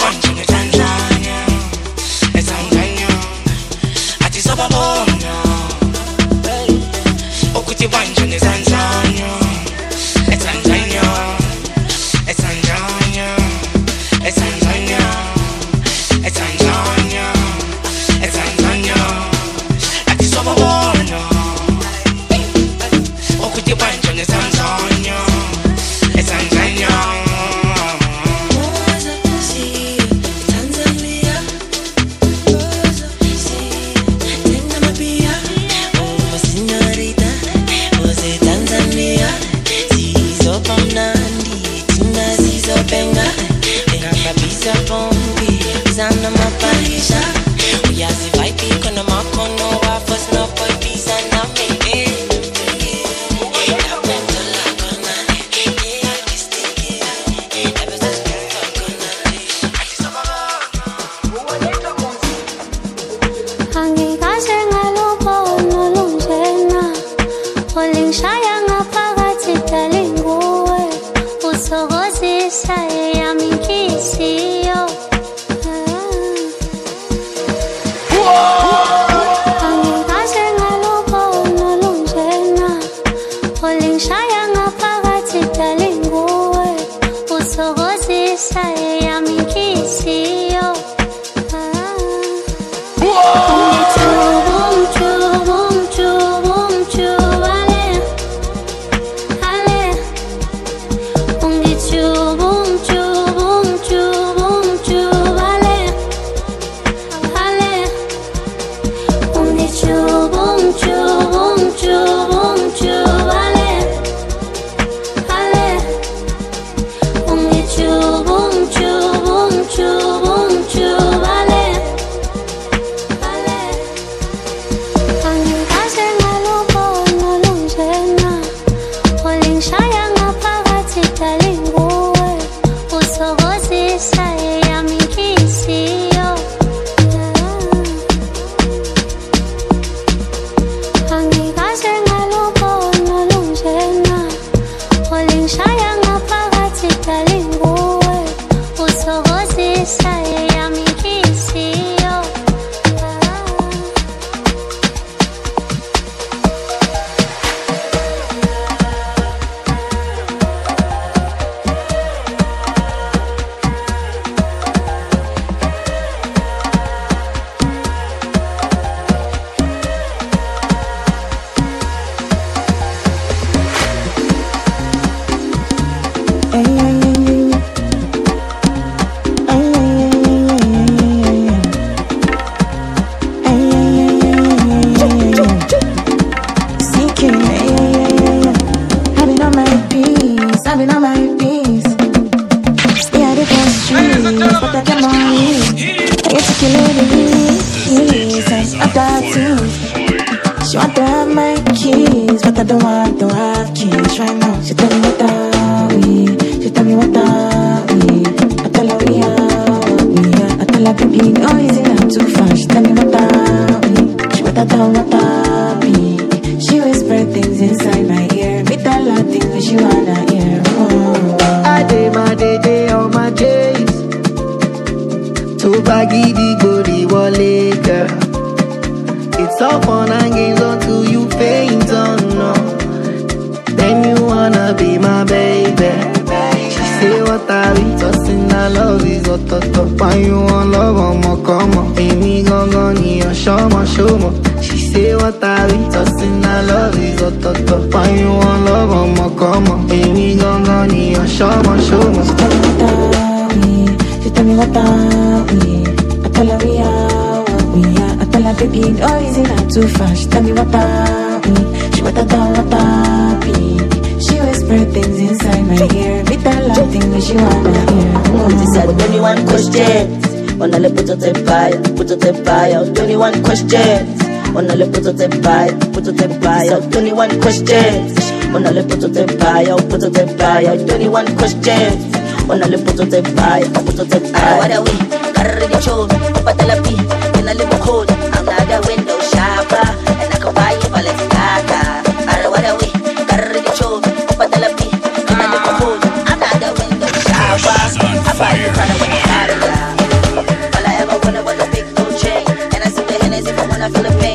Ngishaya ngaphakathi dale nguwe uthokozisa Usogozisa ya mikisio. Onale puto te paya, 21 questions. Onale puto te paya, 21 questions. Onale puto te paya, what are we? Carry the show, patalapi, in a little code. I'm not a window shopper, and I can buy you Balenciaga. What are we? Carry the show, patalapi, in a little code. I'm not a window shopper. I buy you Balenciaga. All I ever wanted was a big gold chain, and I see the Hennessy from when I feel the pain.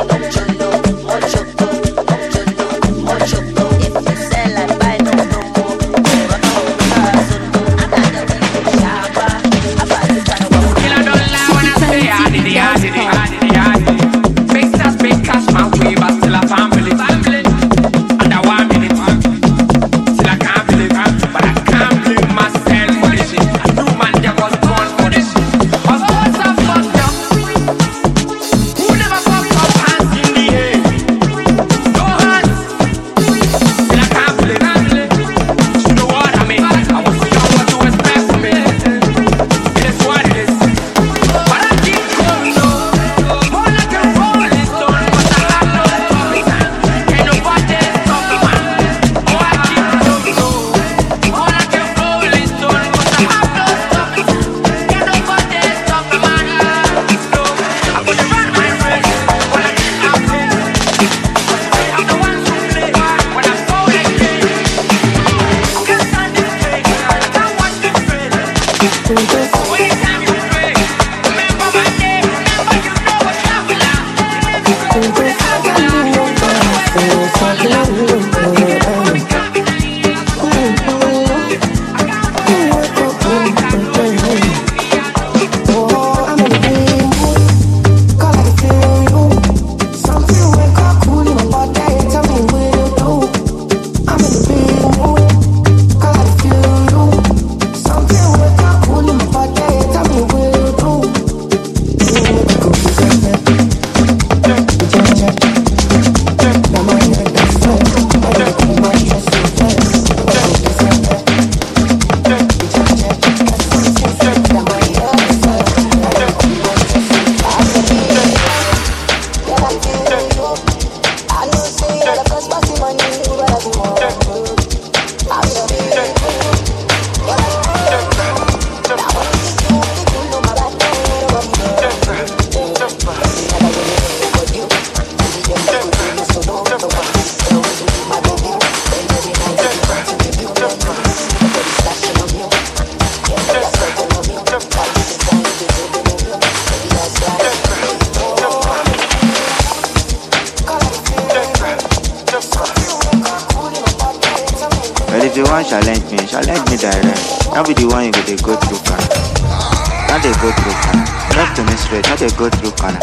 want challenge me direct. Now be the one you go through corner. Now they go through corner. Talk to me straight, now they go through corner.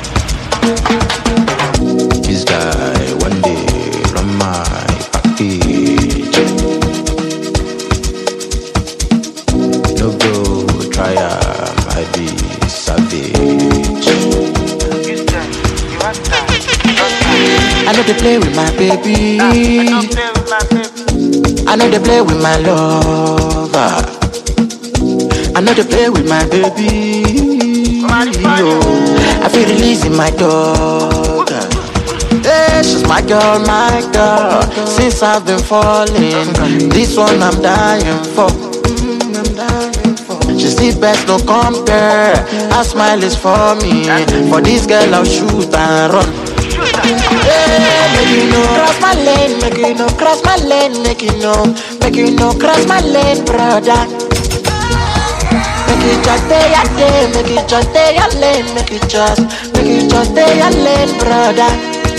This guy one day run my package. No go try I be savage. I know they play with my baby. I know they play with my lover. I know they play with my baby. Oh, I feel releasing my dog. Hey, she's my girl, since I've been falling. This one I'm dying for. She's the best, no compare. Her smile is for me. For this girl I'll shoot and run. Hey, make you know cross my lane, make you know cross my lane, make you know cross my lane, brother. Make you just stay your day, make you just stay your lane, make you just stay your lane, brother.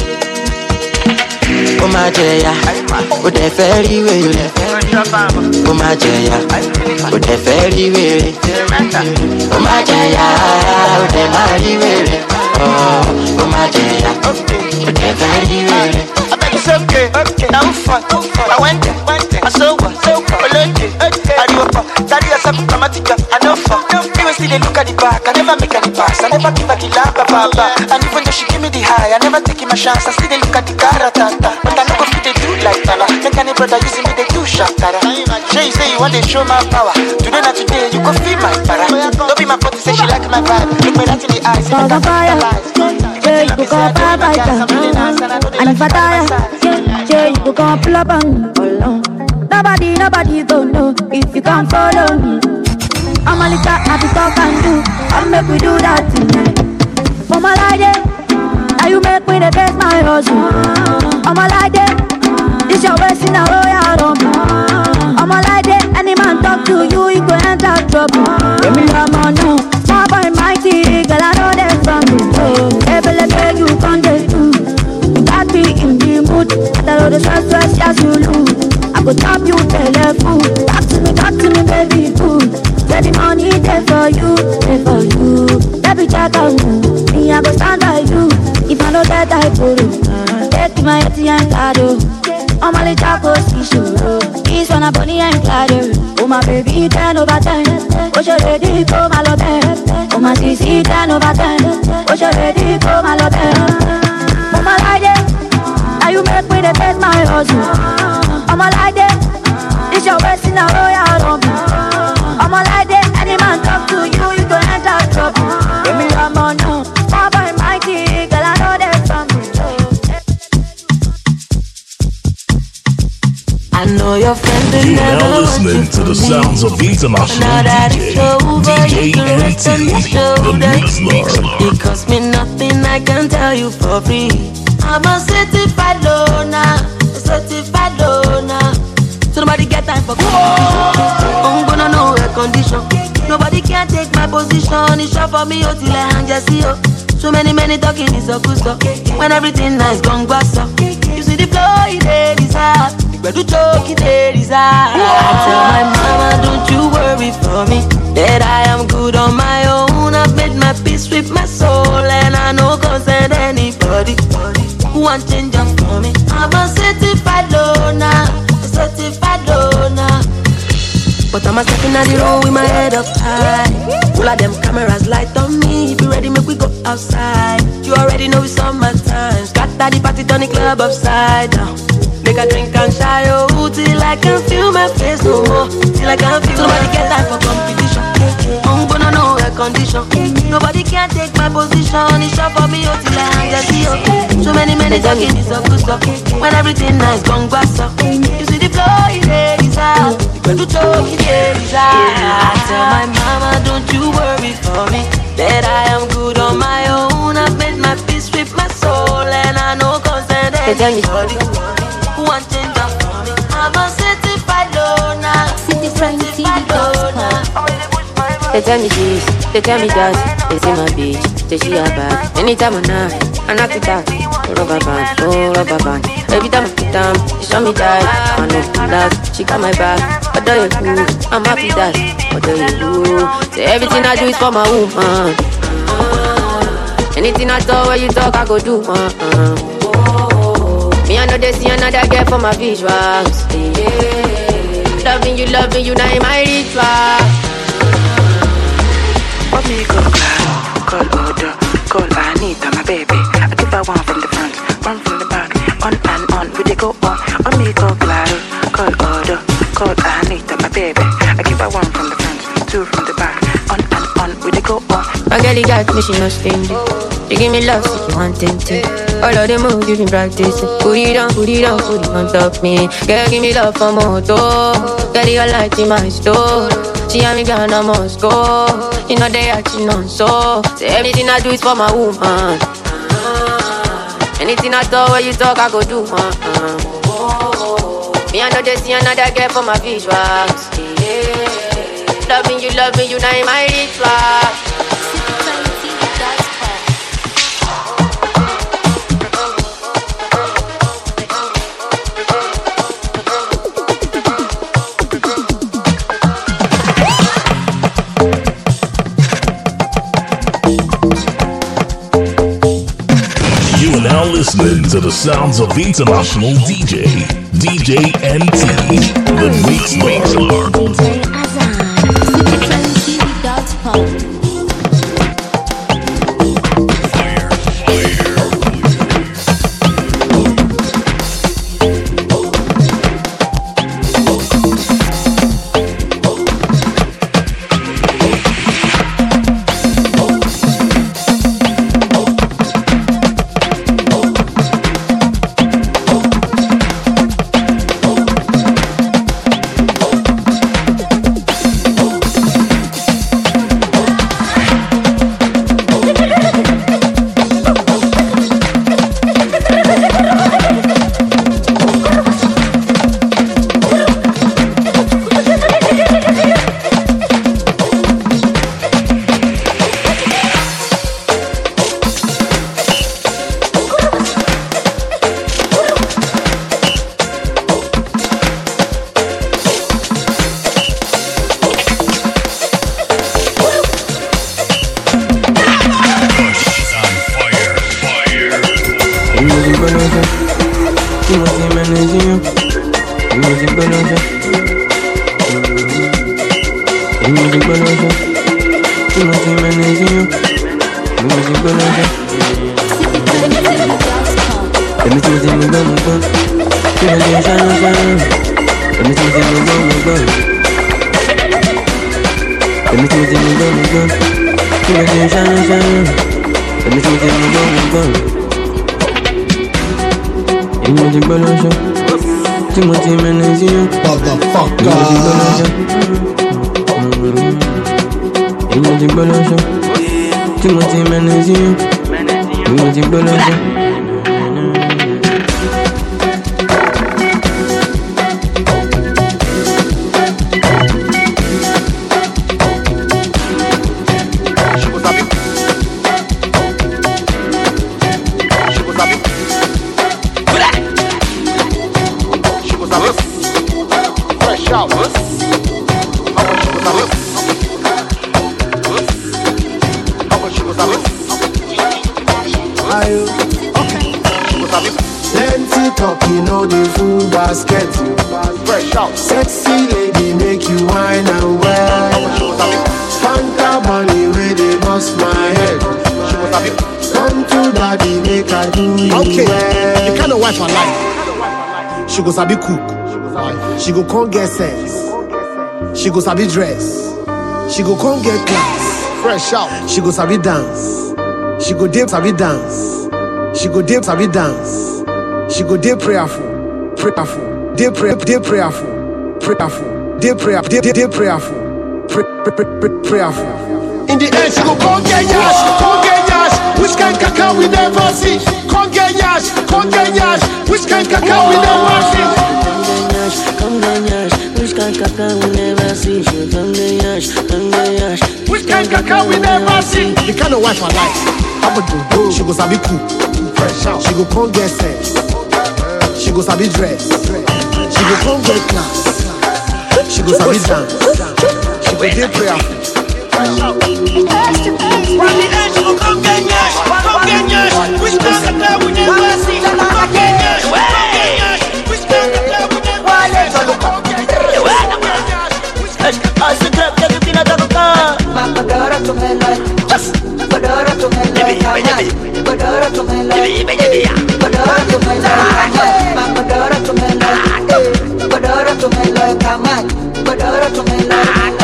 Oh my dear, oh the very way, oh my dear, oh the very way, oh my dear, oh the very way, oh my dear, oh the very way. I bet it's okay, now fun, I went there, I saw what, I learned it, I do a daddy has a dramatic, I know fun. Even still they look at the back, I never make any pass, I never give a the lap, and even though she give me the high, I never take my chance, I still they look at the caratata. But I know what they do like that. Make any brother using me, they do shakara. She say you want to show my power. Today not today, you go feel my para. Don't be my body, say she like my vibe. Look me that in the eyes, Cause of fire, yeah, you go fire, and if I die, yeah, you go pull up on. Nobody don't know if you can't follow me. I'm a little happy talk and do, I'll make we do that tonight. For my life, now you make me the best my hustle. I'm a lady, this your best in a royal rumble. I'm a lady, any man talk to you, you go enter trouble. Let me love my no, small boy mighty, girl I know them from the road. Every letter you can't do, you got me in the mood. After all the stress, yes you lose. I go top you, telephone. Talk to me, baby, good. Let the money there for you, Let me check out me, I go stand by you. If I know that I put it, take my ATM card. I'm a little coast, this one a bunny and clatter. Oh my baby, 10 over 10. Oh, you're ready for my love. Oh my CC, 10 over 10. Oh, you're ready for my love. Oh my lady, now you make me the best my hustle. Oh my lady, this your best in a royal rumble. Oh my lady, any man talk to you, you go enter trouble. Give me your money, Papa mighty, girl I know that from me. I know your friends will never now listening to the sounds of international DJ NT, the Mix Lord. It costs me nothing, I can tell you for free. I'm a certified loner, so nobody get time for I'm gonna know her condition. Nobody can take my position. It's short for me, oh, till I hang just see, oh. So many talking is so good, so when everything nice, gone back, so you see the flow, it is hard. But do choke, it is hard. I tell my mama, don't you worry for me, that I am good on my own. I've made my peace with my soul, and I no concern anybody who want change up for me. I'm a certified loner, but I'm a stepping on the road with my head up high. All of them cameras light on me. If you ready, make we go outside. You already know it's summertime. Scatter the party, turn the club upside down. Make a drink and shy, oh, till I can feel my face no more. Till I can feel nobody get time for competition. I'm gonna know her condition. Nobody can take my position. It's short for me, oh, till I hang just see, oh. So many talking is so good, so when everything nice, gone back, so you see the flow, it is out. You do choke, it is out. I tell my mama, don't you worry for me, that I am good on my own. I've made my peace with my soul, and I know concern anybody who wants change up for me. I'm a certified loner, certified loner. They tell me this, they tell me that. They say my bitch, they see her back. Anytime I knock it out. rubber band, oh rubber band. Every time I put down, she show me that. I know that she got my back. But do you cool? I'm happy that. But do you cool? Say everything I do is for my woman. Anything I talk, when you talk, I go do. Me I know they see another girl for my visuals. Loving you, now in my ritual. What me call order, call Anita, my baby. I give her one from the front, one from the back, on and on, we they go on. What me call order, call Anita, my baby. I give her one from the front, two from the back, on and on, we they go on. My girl, you got me, she no stingy. You give me love, so you want it. All of the moves you been practicing. Put it on top me. Girl, give me love for moto. Girl, you like in my store. She and me gone, I must go. You know they acting on so. Say everything I do is for my woman. Anything I talk, when you talk, I go do. Me I know they see another girl for my visuals. Loving you, now in my ritual. Now listening to the sounds of international DJ NT, the Mix Lord. She go sabi cook. She go come get sense. She go sabi dress. She go come get class. Fresh out. She go sabi dance. She go dey sabi dance. She go dey sabi dance. She go dey prayerful. Dey prayerful. Dey prayerful. Prayerful. In the end, she go come get yash. Which kind cacao we never see? Come get yash. Which kind cacao we never see? Come get yash. Which kind cacao we never see? Come get yash. Which kind cacao we never see? The kind of wife I like. I She go sabi cook. She go come get sense. She go sabi dress. She go come get class. She go sabi dance. She go dey prayerful. From the edge, she go come get nyash. Come get nyash. We stand up there with them mercy. Come get nyash. Come get nyash. We stand up there with them mercy. Asıl trap takıp yine takıka. Badara to me like, badara to me like, badara to me like, badara to me like, badara to me like, badara to me like, badara to me like.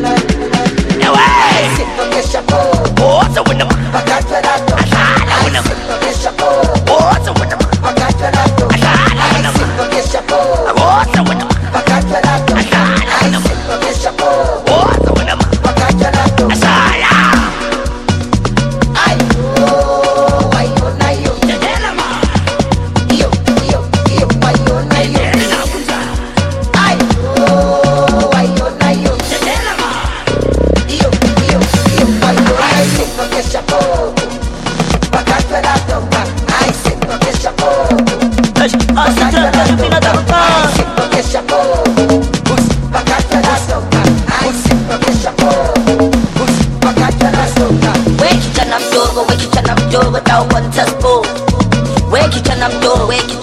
Siento que chapo, oso bueno, pagacharato, siento que chapo, oso bueno, pagacharato, siento que chapo, oso bueno, pagacharato, siento que chapo, oso bueno, pagacharato, ay oh, ay oh, ay oh, yo, ay oh, ay oh, ay oh, ay oh, ay oh. Siento que chapo, pagacharato, ay siento que chapo, pagacharato, siento que chapo, pagacharato, ay siento que chapo, pagacharato. Wake it up door, without one tespo. Wake it up door,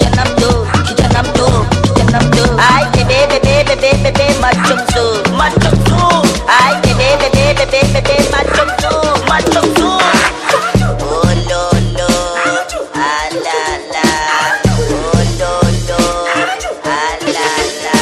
ay baby, macho so. Ay baby, macho so. Oh no, ah la la. Oh no, ah la la.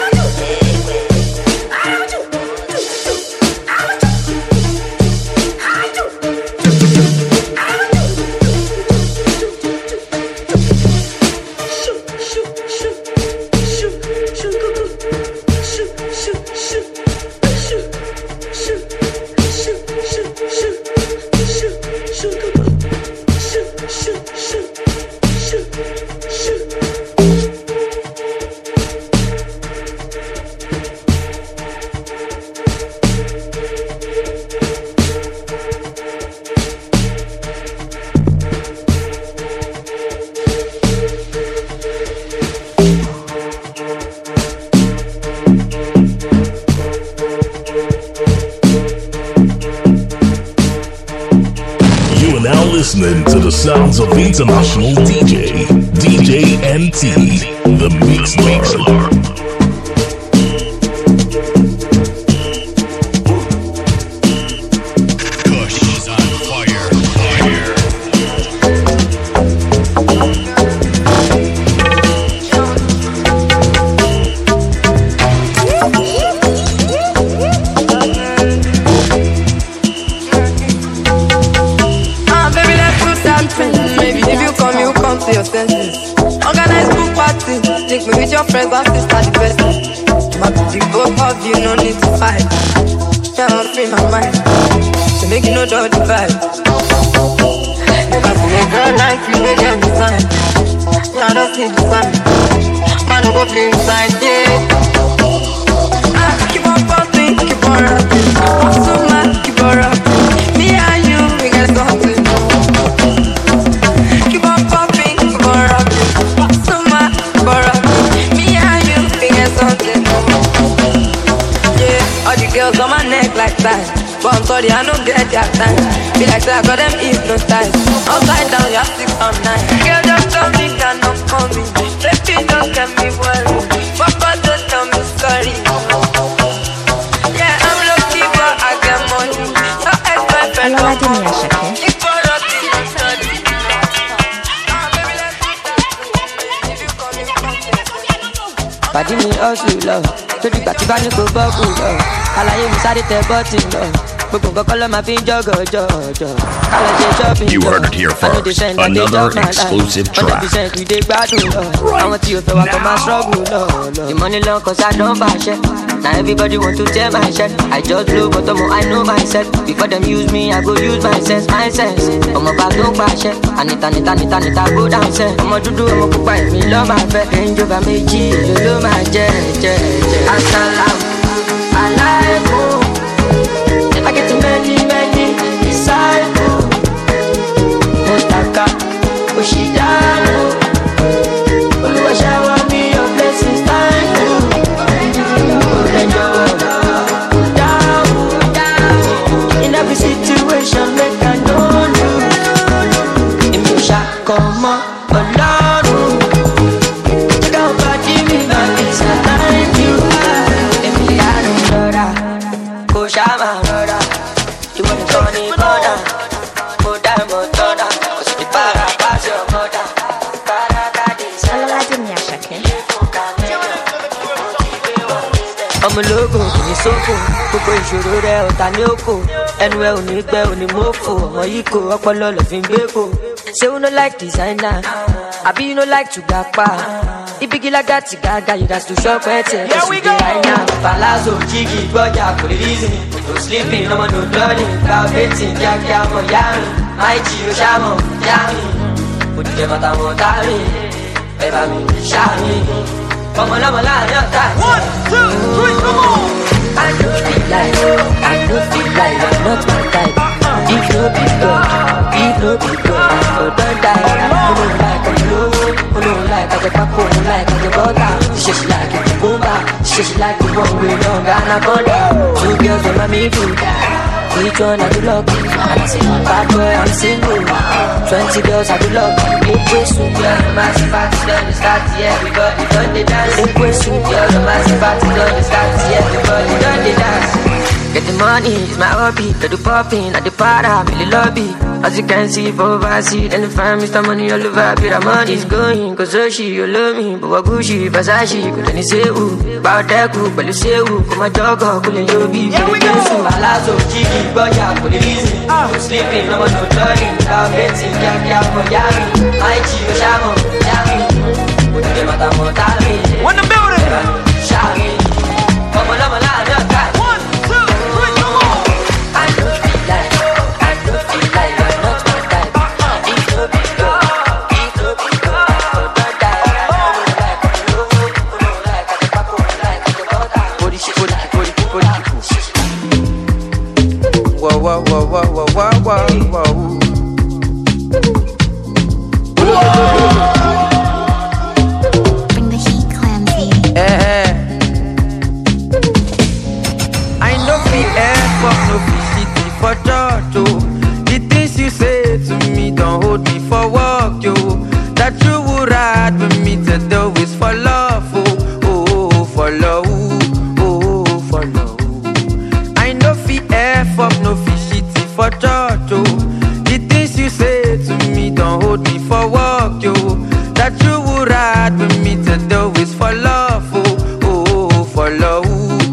Listening to the sounds of international DJ NT, the Mix Lord. Friends and sisters the best. But the both of you no need to fight. Can't free my mind, so make you know the vibe. If I see a girl like you, make them design. Yeah, I don't see the sign. Man, go feel inside, yeah. Keep on popping, keep on rapping. I'm so mad, keep on rapping. Me and you, we got something. Keep on popping, keep on rapping. I'm so mad, keep on rapping. Something. Yeah, all the girls on my neck like that. But I'm sorry, I don't get their time. Be like that, I got them hypnotized. Upside down, you have 6 or 9. Girl, just tell me that not coming. Baby, don't get me worried. Papa, don't tell me sorry. Yeah, I'm lucky, but I get money. So ex-boyfriend, don't call me. Pàdé mi hustle lọ, torí ìgbà tí bá ní kò bọ́ọ̀kù lọ. Àlàyé mi sáré tẹ bọ́ọ̀tì lọ, gbogbo nǹkan kọ́ ló máa fi ń jọ́gọ̀jọ̀. Kálọ̀ ṣe shopping lọ, You heard it here first. Another exclusive track. 100% we dey gbádùn lọ, àwọn tí o fẹ́ wá kọ́ máa struggle lọ. Ìmọ̀ni lọ cause I don bàṣẹ, now everybody want to tell my shit. I just blow but I know myself. Before them use me, I go use my sense. Ọmọ bá tó pàṣẹ, ànìta go down sẹ́. Ọmọ dúdú ọmọ pupa èmi lọ́ máa fẹ́. Ẹ̀ńjọba méjì èlò ló máa jẹ́. Asalamu alaikum. I get many disciples. brother. You wanna turn it brother. More time, more brother. Cause you para pass your mother. I'm a logo, kìí sófò. Gbogbo ìṣòro rẹ̀ ọ̀tá ní òkò. Ẹnu ẹ ò ní gbẹ ò ní mọ́fò. Ọmọ yìí kò ọpọlọ lọ fi ń gbé kò. Say you no like designer, abi you no like to gapa. Ibigi like that, gaga, you got to shop at it. Here we go. Right now, Palazzo, Jiggy, Boya, for the reason. No sleeping, no one, no learning. About dating, Jackie, for Yami. My Gio, Shamo, Yami. Put the Matamo, Tami. Baby, me, Shami. Come on, I'm a line, your time. 1, 2, 3, come on. I don't feel like you're not my type. If no be good, oh don't die. Oh no like a low, oh no like a papo, oh like a butter. She like it, boomba. She like the one we don't gonna go down. 2 girls on my middle. Which one I do love? And I say, bad boy, I'm single. 20 girls I do love. Big question, girl, the massive party done start, yeah, everybody done the dance. Big question, girl, the massive party done start, yeah, everybody done the dance. Get the money, it's my hobby. Got the popping, at the para, really lobby. As you can see, for overseas, and the fam, Mr. Money all over. But the money's going, cause she, you love me. But Gucci, Versace, could any say who? About that cool, but you say who? Come on, jogger, cool and you be. Here we go. Palazzo, Jiggy, Boya, for the reason. No sleeping, no one, no turning. Without betting, yeah, for Yami. My Gio, Shamo, Yami. Put the Matamo, Tami. One the building. Shami. Come on, I'm a line, your time. 1, 2, 3, come on. I don't feel like you're not my type. If no be good, oh don't die. Oh no like a low, oh no like a papo, oh like a butter. Body. Whoa. Bring the heat, Clancy. I know the air for no city for Giorgio. The things you say to me don't hold me for work, yo. That you would ride with me to do is for love, oh, for love, oh, for love. I know the air for no city for Giorgio. The things you say to me don't hold me for work, yo. That you would ride with me to do is for love, oh, for love.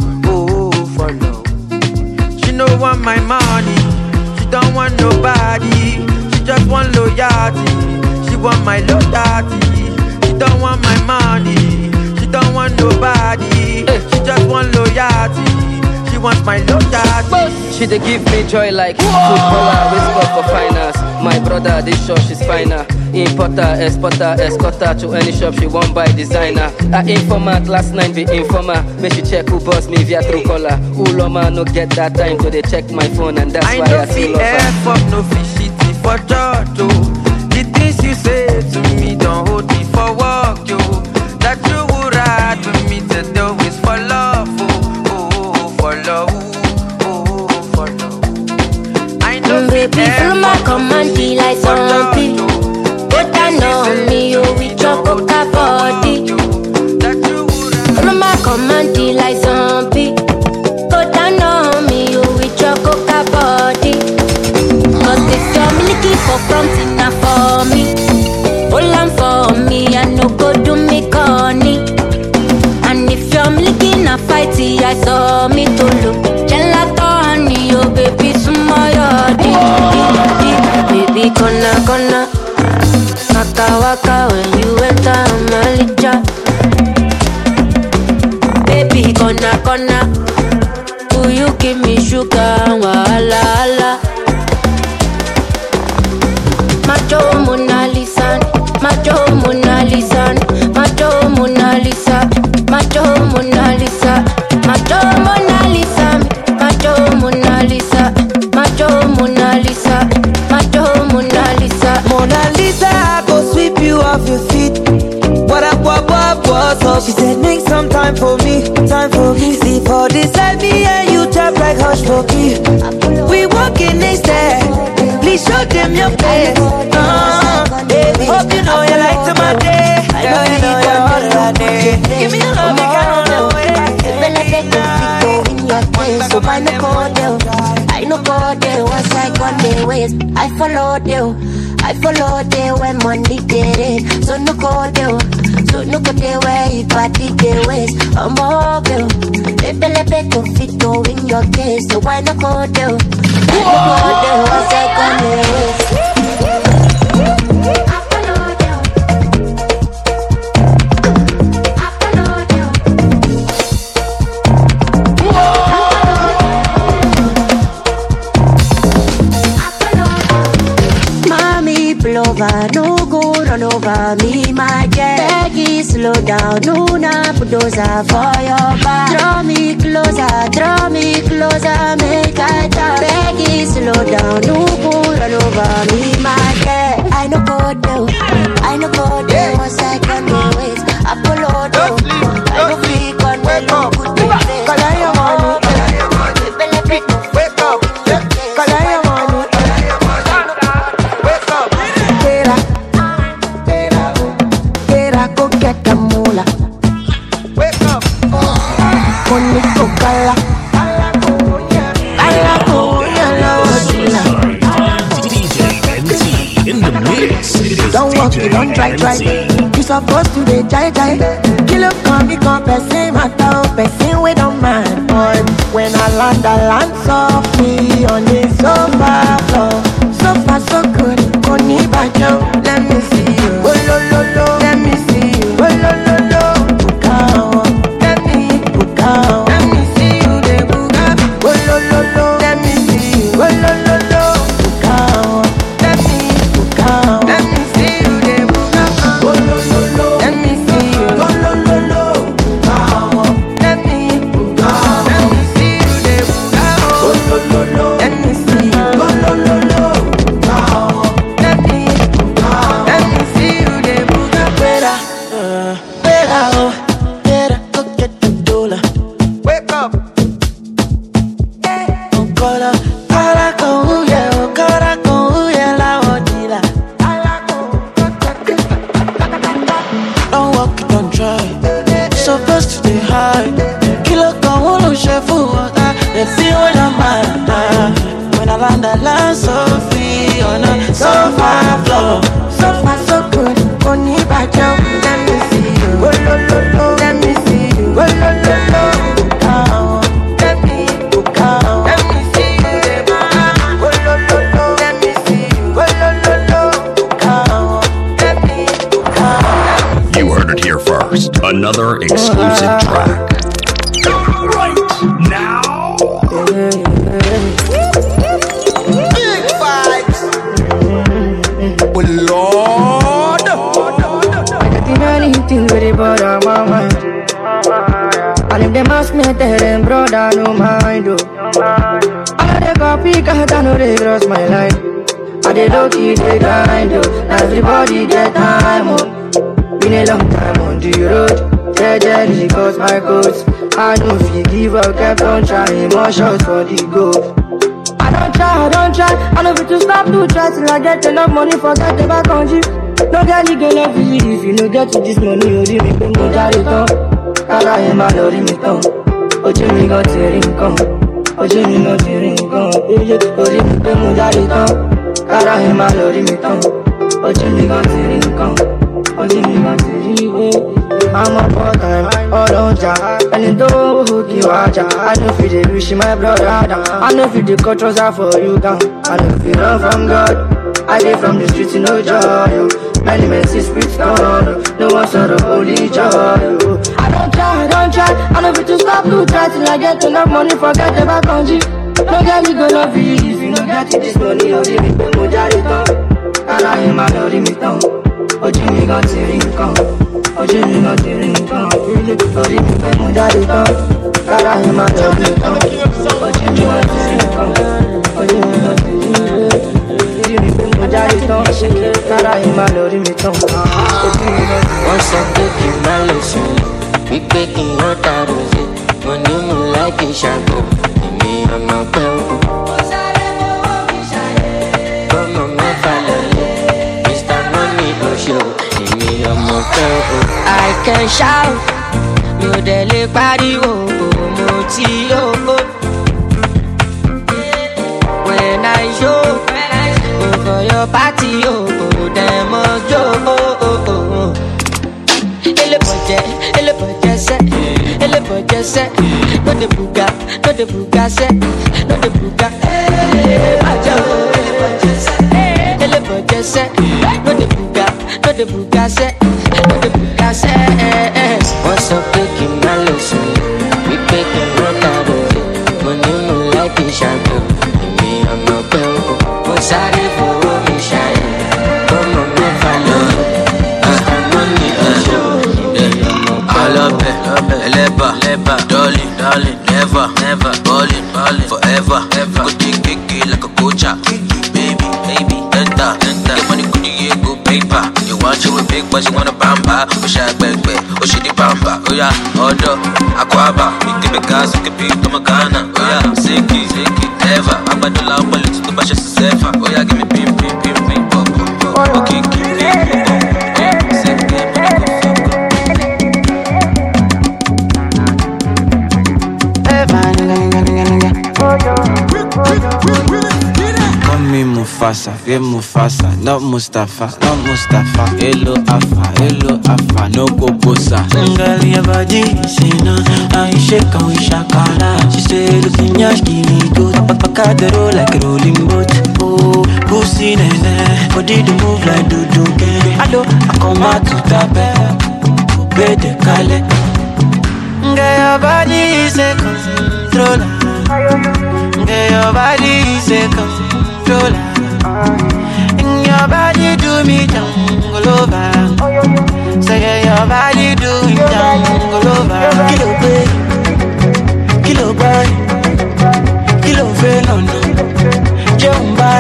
She don't want my money, she don't want nobody. She just want loyalty, she want my loyalty. She don't want my money, she don't want nobody. She just want loyalty, she wants my loyalty. She dey give me joy like footballer, we score for finance. My brother, this shop she's finer. Importer, exporter, escorter to any shop she won't buy designer. I informant last night be informer. Make she check who boss me via Truecaller. Uloma no get that time to they check my phone and that's why I still love her. I know the no fishy for Giorgio. The things you say to me don't hold me for work, yo. That you would ride with me to do is for love, oh, for love, oh, for love. I know baby, through my command, be like zombie. But I know me, you with your coca body. Through my command, be like zombie. But I know me, you with your coca body. Cause if you're looking for something, not for me. All I'm for me, I no go do me corny. And if you're looking a fighty, I saw me to look. Gelato honey, oh baby, sumoyo baby, gonna waka when you enter Malija. Baby, gonna will you give me sugar, wahala. Macho Mona Lisa, Macho Mona Lisa, Macho Mona Lisa, Macho Mona Lisa, Macho Mona Lisa, Macho Mona Lisa, Macho Mona Lisa, Macho Mona Lisa. Mona Lisa, I go sweep you off your feet. What up, so she said make some time for me. See for this side, me and you tap like hush for me. We walking next step, please show them your face. Baby, hope you know you like to my day. Girl, you know you're all that day. Give me a love, you got on the way. ways, so I no go there. I no go there, once I go their ways. I follow them when money get it. So no go there, where it party their ways. I'm all girl, let go fit go in your case, so I no go there. I no go there, once I go their ways. No go run over me, my jet. Peggy, slow down, no na bulldozer for your back. Draw me closer, make I talk. Peggy, slow down, no go run over me, my jet. I no go there, once I can do ways. Apollo, I no freak on the no good face. Don't walk, you don't try. You supposed to be jai. Kill up, come, you come, person, matter, person, we don't mind, boy. When I land softly on the sofa floor. So far, so good, Koni Bajo, let me see you. Oh, lo, let me see you. Oh, lo, Bukao, let me see you, the Buga. Oh, lo, let me see you. Oh, lo, Bukao, let me see you, the Buga. Oh, lo, let me see you. Oh, lo, Bukao, let me see you, the Buga. Oh, lo, let me see you. Oh, lo, Bukao, let me see you, the Buga. Better, go get the dollar. Wake up. Don't walk, don't try. Supposed to stay high. Kilo con uno chef water. They see what I'm at. When I land so free on a sofa floor. So far, so good. Koni Bajo, let me see you. Oh, lo, let me see you. Oh, lo, let me see you. Oh, lo, let me see you. Oh, lo, You heard it here first. Another exclusive track. Right now. Big vibes. Oh Lord. I got anything with it, but I'm my mind. And if them ask me, I tell them, brother, no mind, oh. I dey copy, cause I know they cross my line. I dey low-key, they grind, oh. Everybody get time, oh. Been a long time on the road. Jealousy cause my coats. I know if you give up, kept on trying. More shots for the goal. I don't try. I know if to stop to try till I get enough money, forget the back on you. No girl, you gonna feel it if you no get to this money. You me pay more jolly ton. Kala in my lorry me ton. Oje mi got tearing come. Oje mi no tearing come. Oje mi pay more jolly ton. Kala in my lorry me ton. Oje mi got tearing come. Oje mi got tearing come. I'm up all time, all on job. And it don't hook you out. I know if you wish my brother down. I know if the cultures are for you down. I know if you run from God. I live from the streets, no joy. Many men see spirits gone. No one sort of holy joy. I don't try. I know if to stop to try till I get enough money, forget the back on G. No girl, you gonna feel it if you no get this money. Or you make me more jolly down. And I am my lorry me down. Oh, Jimmy got tearing come. Oh, Jimmy got tearing come. Oh, you make me more jolly down. And I am my lorry me down. Oh, Jimmy got tearing come. Oh, Jimmy got tearing come. Once I take you my lesson, we taking your tattoo. When you move like a shadow, me I'm not well. Come on, my family, Mr. Money no show. Me I'm not well. I can shout, mi ò dẹ̀ lè pariwo, mo ti yó. your party, oh, them oh. Ele budget set, no the buga set, no the buga. Ele budget set, no the buga set, no the buga set. What's up, taking my lesson? We taking rota, money no like it shadow. Me I'm not bell, but sorry for me shine. Come on, me follow. Leba, darling, never, ballin', forever, go kick like a coacha, baby, enter, get money, go paper, you want you a big boss, you wanna bamba, wish I back, oh shit, the bamba, oh yeah, order, aquaba, we give a gas, we can beat to Magana, oh yeah, Ziki, never, I'm about to love, but let's do bash as a sefer, oh yeah, give me pim, kick. Mufasa, not Mustafa. Hello Afa, no Kokosa. Girl, your body, say no. I shake and we shakara. She say, looking yash, give me good. Paka the roll like a rolling boat. Oh, pussy nene, body to move like do gang. Hello, I come out to tape, bede kale. Girl, your body is a controller. Girl, your body is a controller. And your body do me jungle over. Say your body do me jungle over. Kilo boy, kilo fenono. Jumbai,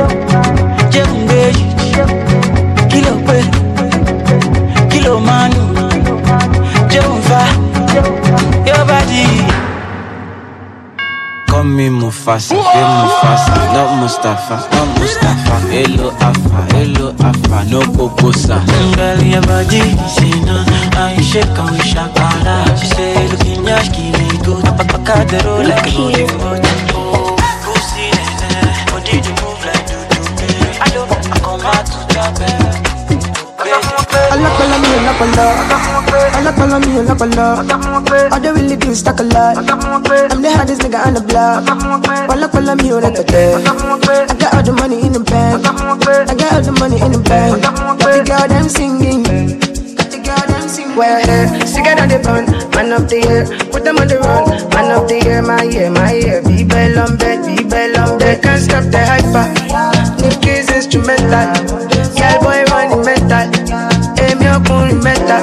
kilo boy, kilo manu. Jumba, your body. Call me Mufasa, not Mustafa. Hello Afa, no Kokosa. Girl, your body, say no. I shake and we shakara. She say, looking yash, give me good. Paka the roll like a rolling boat. Oh, pussy nene, body to move like do. I come out to tape. All they really do is stack a lot. I'm the hardest nigga on the block. Follow me on the day. I got all the money in the bank. Got the girl them singing. We're here, sicker than the bun. Man of the year, put them on the run. Man of the year, my year. Be bell on bed. Can't stop the hyper. Nick is instrumental. Girl boy running mental. Aim your cool metal.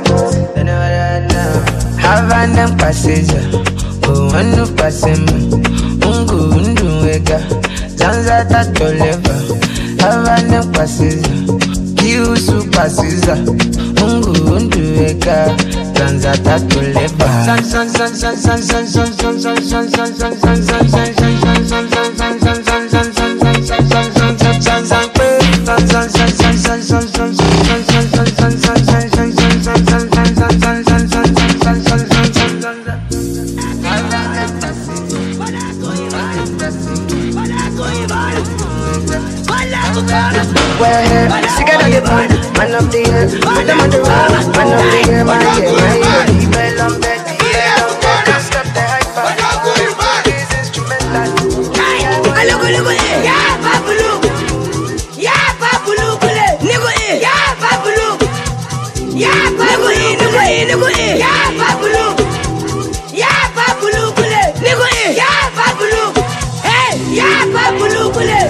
Have an them passenger. Oh, one no passenger. Undu wega. Zanza tato leva. Have an them passenger. You super scissor. Undu wega. Zanza tato leva. We're here, sicker than the bun. Man of the year, put them on the run. Man of the year, my year. Be bell on bed. Can't stop the hyper. This instrumental. Look, yeah, Babulu. Yeah, Babulu, nigga, yeah, Babulu. Yeah, Babulu, nigga, yeah, Babulu. Yeah, Babulu, nigga, yeah, Babulu. Hey, yeah, Babulu,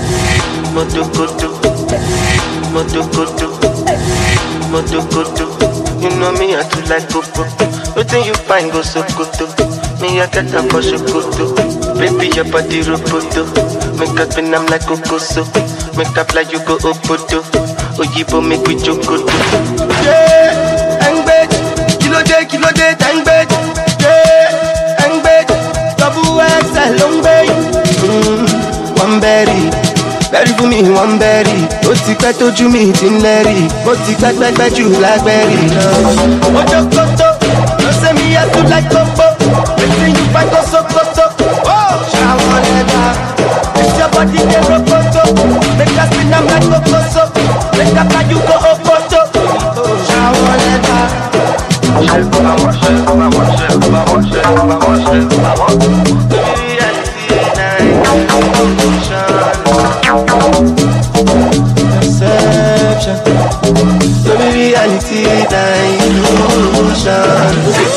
Motokoto, you know me, I do like popo. Nothing you find go so koto. Me, I get a for shokoto. Baby, your body roboto. Make up and I'm like kokoso. Make up like you go opoto. Oyibo make we chokoto. Yeah, angbed. Kilo day, tangbed. Yeah, angbed. Double XL, long bay. One berry. Berry for me, one berry. Ó ti pẹ́ tójú mi ti ń lẹ́rì. Ó ti pẹ́ jù lágbẹ́rì. Mojokoto, no say me I do like popo. Wetin you find go sokoto? Oh, shower leather. This your body dey rokoto. Make us spin am like Perception. No be reality, na illusion.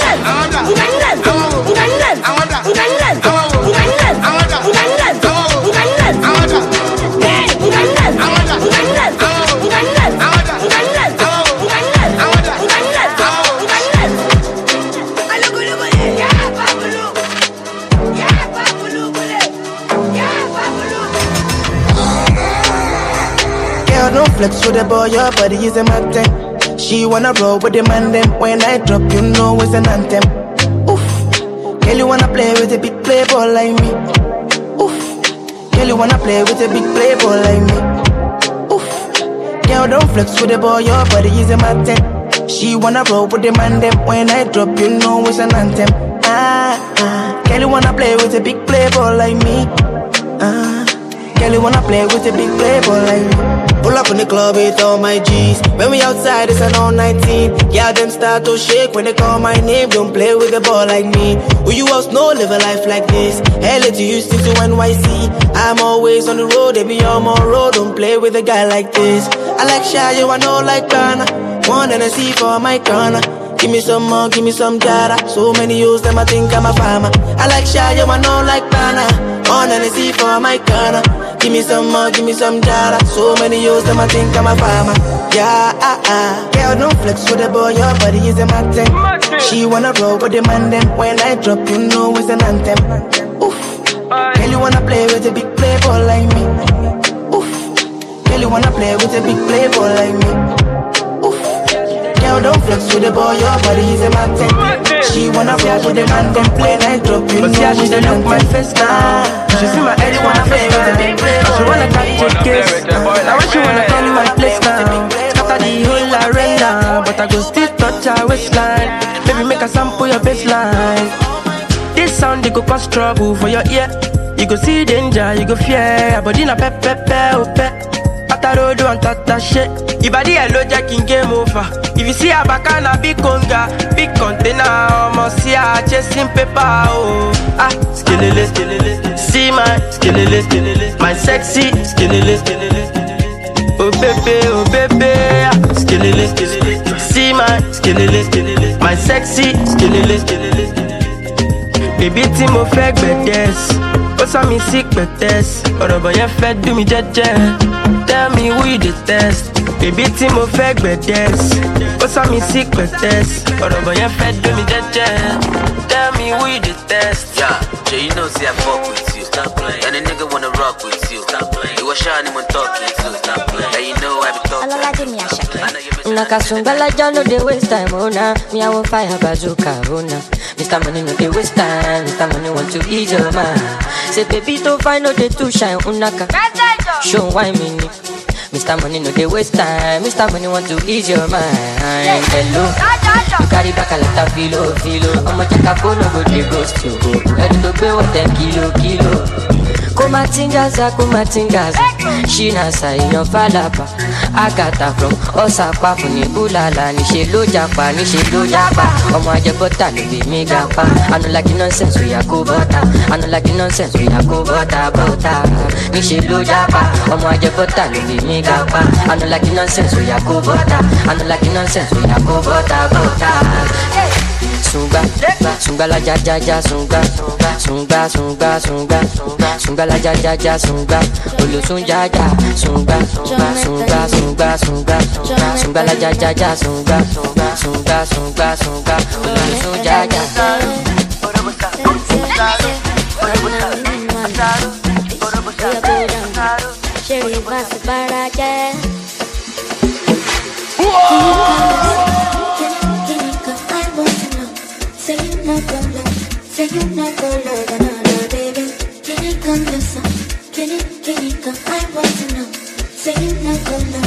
No flex with the boy, your body is a mountain. She wanna roll with the man them. When I drop, you know it's an anthem. Oof, girl, you wanna play with a big playboy like me. Oof, girl, you wanna play with a big playboy like me. Oof, girl, don't flex with the boy, your body is a mountain. She wanna roll with the man them. When I drop, you know it's an anthem. Girl, you wanna play with a big playboy like me. Girl, you wanna play with a big playboy like me. Pull up in the club with all my G's. When we outside, it's an all 19. Yeah, them start to shake when they call my name. Don't play with a ball like me. Who you else know live a life like this? LA to Houston to NYC. I'm always on the road, they be on my road. Don't play with a guy like this. I like shy, I know like Ghana. One and I see for my corner. Give me some more, give me some jara. So many years, them I think I'm a farmer. I like shy, I know like Ghana. One and I see for my corner. Give me some more, give me some jara. So many years, them I think I'm a farmer. Yeah, girl, don't flex with the boy, your body is a mountain. She wanna roll with the man then. When I drop, you know it's an anthem. Oof, girl, you wanna play with a big playboy like me. Oof, girl, you wanna play with a big playboy like me. Oof, girl, don't flex with the boy, your body is a mountain. She wanna roll with the man then. When I drop, you know it's an anthem. My face now. She see my head, you wanna play with a big playboy. She wanna catch your kiss. Now when she wanna come my place now. After the whole arena, but I go still touch her waistline. Baby, make a sample your baseline. This sound they go cause trouble for your ear. You go see danger, you go fear. But in a pep. After road and tata shit. Your body hello jacking game over. If you see a bacana, big conga, big container, almost see her chasing paper. Oh, skillily. See my skillily, my sexy skillily. Oh baby, skillily. See my skillily, my sexy skillily. Baby, Timo fake bedes. What's on me sick bedes? Or about your fed do me judge. Tell me who you detest. Baby, Timo fake bedes. What's on me sick bedes? Or about your fed do me judge. Tell me who you detest. Yeah, Jay, you know, see I fuck with you. Stop playing. And a nigga wanna rock with you. Stop playing. You a shiny when talking to. Stop playing. And you know I be talking. Nakasumbala jalo de waste time, oh nah. Me I will fire bazooka, oh nah. Mr. Money no de waste time. Mr. Money want to ease your mind. Say baby to find no de too shine, unaka. Show why me ni. Mr. Money no de waste time. Mr. Money want to ease your mind. Hello, you carry back a lot of filo. I'ma check a phone, no go de ghost you. Ready to pay what 10 kilo. Kumatingaza, she nasa in falapa. Agata from Osapa funi bulala. Nishe lo japa. Omo aje bota lo be me gapa. I don't like nonsense we a go bota. Nishe lo japa. Omo aje bota lo be me gapa. I don't like nonsense we a go bota. Sunga la ja sunga la ja sunga olu sunga la ja sunga olu Say you're not gonna love another baby. Can you come closer? Can you come? I want to know. Say you're not gonna.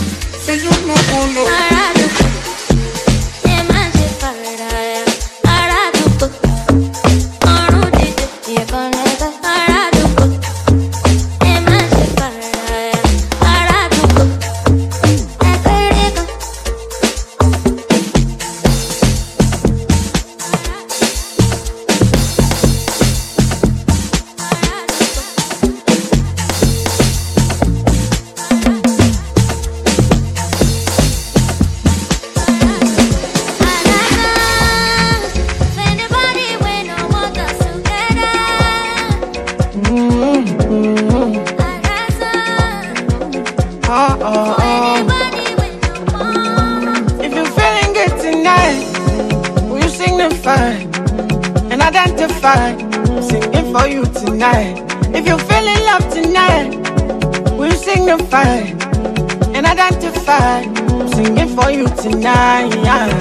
tonight. If you feel in love tonight, we'll signify and identify. I'm singing for you tonight.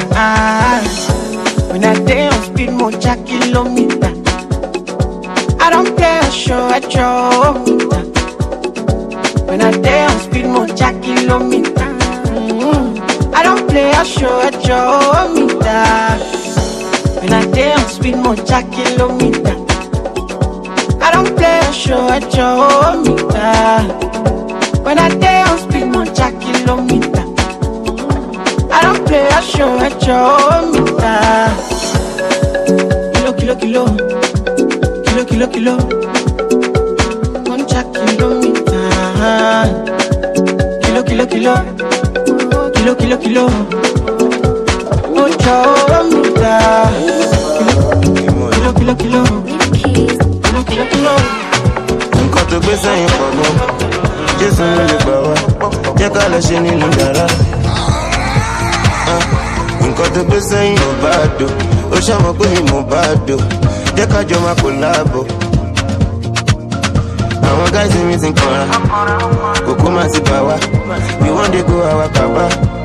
When I day on speed, more kilometer. I don't play a show at your. When I day on speed, more kilometer. I don't play a show at your meter. When I day on speed, more kilometer. I don't play a show at your meter. When I day on speed, more kilometer. I don't play a show at your meter. Kilo, kilo, kilo, kilo, kilo, kilo. 1 kilometer. Kilo, kilo, kilo, kilo, kilo, kilo. 1 kilometer. Kilo, kilo, kilo, kilo, kilo, kilo. Nǹkan tó gbé sẹ́yìn pọ̀ gan, Jésù ló lè gbà wá, jẹ́ ká lọ ṣe nínú yàrá. Nǹkan tó gbé sẹ́yìn ò bá dò, ó ṣàmọ̀ pé mi mò bá dò, jẹ́ ká jọ máa kò láàbò. Àwọn gáìsì mi ti ń kanra, kòkó máa ti bà wá, we wan dey go our kaba.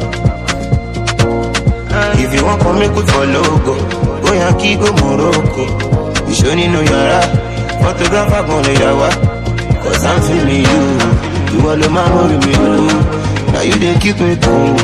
If you wan come make we for logo, go Yankee go Morocco. Ìṣó nínú yàrá, photographer gan lè yà wá. Cause I'm feeling you, ìwọ ló máa ń rí mi lù. Now you dey keep me cool.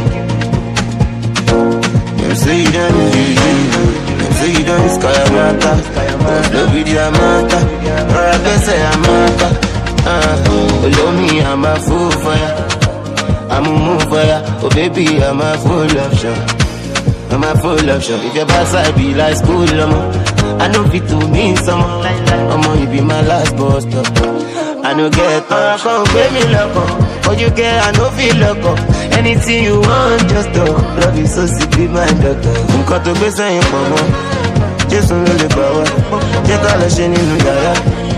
Them say you done is you, them say you done is Kayamata. No be the Amata, or I guess I Amata. Follow me, I'm a fool for ya, I'm a move for ya. Oh baby, I'm a full option, I'm a full option. If your boss I be like school, I know fit to mean someone. You be my last boss stop. I know get up, come pay me loco. What you get, I know feel loco. Anything you want, just talk. Love you so sick, be my doctor. Nǹkan tó gbé sẹ́yìn pọ̀ mọ́, Jésù ló lè gbà wá, jẹ́ ká lọ ṣe nínú yàrá.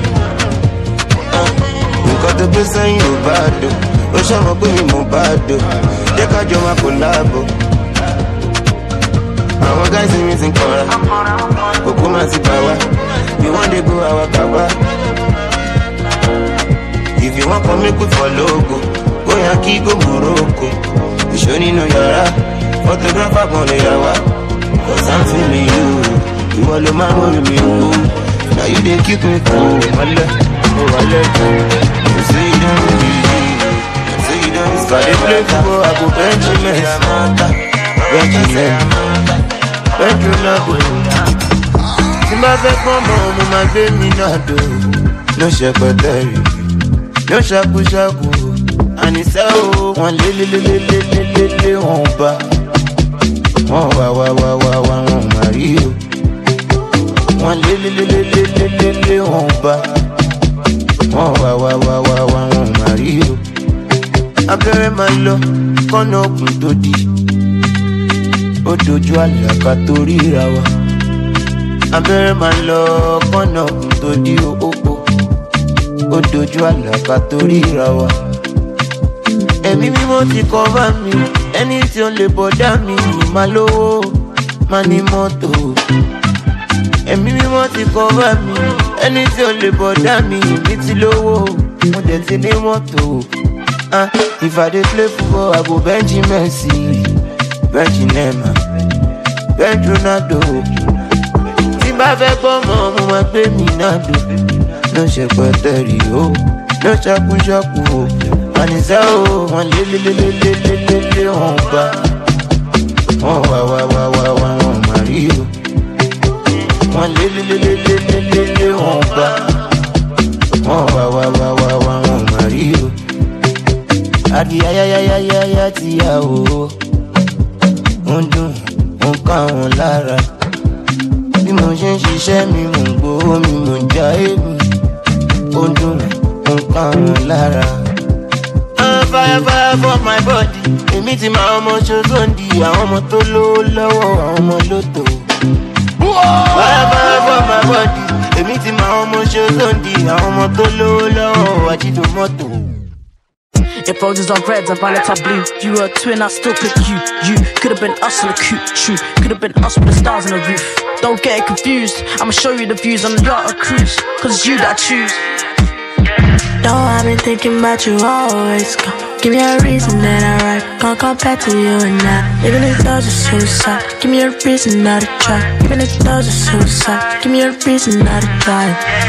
Nǹkan tó gbé sẹ́yìn ò bá dò, ó ṣàmọ̀ pé mi mò bá dò, jẹ́ ká jọ máa kò láàbò. Àwọn gáìsì mi ti ń kanra, kòkó máa ti bà wá, we wan dey go our kaba. If you wan come make we for logo, go Yankee go Morocco. Ìṣó nínú yàrá, photographer gan lè yà wá. Cause I'm feeling you, ìwọ ló máa ń rí mi wú. Now you dey keep me cool. Wálé, oh wálé. You say you don't need me, you say you don't need me. They play football, I go Benjamin. Tí bá fẹ́ pọ́n mọ́, mo máa gbé mi náà dò. No ṣẹpẹtẹ́rì, no ṣakúṣakú. Àníṣẹ́ o, wọ́n lé wọn bá. Wọ́n wá wọn máa rí o. Wọ́n lé wọn bá. Wọ́n wá wọn máa rí o. Abẹ́rẹ́ máa lọ, kọ́nà òkun tó di. Ó dojú àlàkà tó ríra wa. Abẹ́rẹ́ máa lọ, kọ́nà òkun tó di o. Ó dojú àlàkà tó ríra wa. Ẹ̀mí mímọ́ ti kọ́ bá mi, ẹni tí ó lè bọ̀dá mi, máa lówó, máa ní mọ́tò. Ẹ̀mí mímọ́ ti kọ́ bá mi, ẹni tí ó lè bọ̀dá mi, mi ti lówó, mo dẹ̀ ti ní mọ́tò. If I dey play football, I go bench Messi, bench Neymar, bench Ronaldo. Tí bá fẹ́ gbọ́ mọ́, mo máa gbé mi náà dò. No ṣẹpẹtẹ́rì o, no ṣakúṣakú o. Àníṣẹ́ o, wọ́n lé wọn bá. Wọ́n wá wọn máa rí o. Wọ́n lé wọn bá. Wọ́n wá wọn máa rí o. Àdì ayáyáyáyá ti yá o. Ó ń dùn, ó ń ká wọn lára. Bí mo ṣe ń ṣiṣẹ́ mi, mò ń gbowó mi, mò ń já èmi. Ó ń dùn, ó ń ká wọn lára. Fire for my body. Èmi ti máa ọmọ ṣoṣondi, àwọn ọmọ tó lówó lọ́wọ́, àwọn ọmọ lóto. Fire for my body. Èmi ti máa ọmọ ṣoṣondi, àwọn ọmọ tó lówó lọ́wọ́, àjídò mọ́tò. If roses are red and violets are blue, you were a twin, I still pick you. You could've been us on a coupe, true. Could've been us with the stars on the roof. Don't get it confused, I'ma show you the views on the yacht or cruise, cause it's you that I choose. No, I've been thinking about you always. Give me a reason that I write. Can't compare to you and I. Even if those are suicide, give me a reason not to try. Even if those are suicide, give me a reason not to try.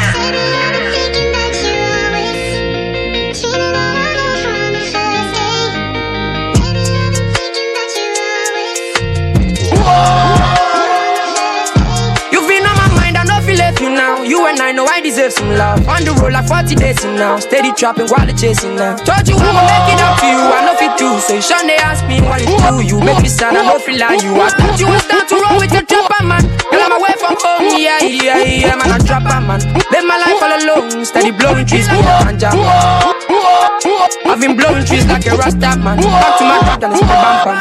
You now, you and I know I deserve some love. On the road like 40 days in now, steady trapping while chasing now. Told you I'ma make it up to you, I know fit too. So you shun they ask me what it do. You make me sad, I know feel like you. I thought you was down to roll with your trapper man. Girl, I'm away from home, yeah, man, I'm trapper man. Live my life all alone, steady blowing trees, me a ganja. I've been blowing trees like a Rasta man. Back to my crowd and it's my bam bam.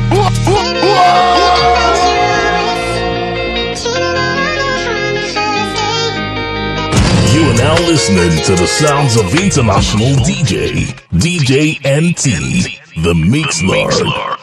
You are now listening to the sounds of international DJ NT, the Mix Lord.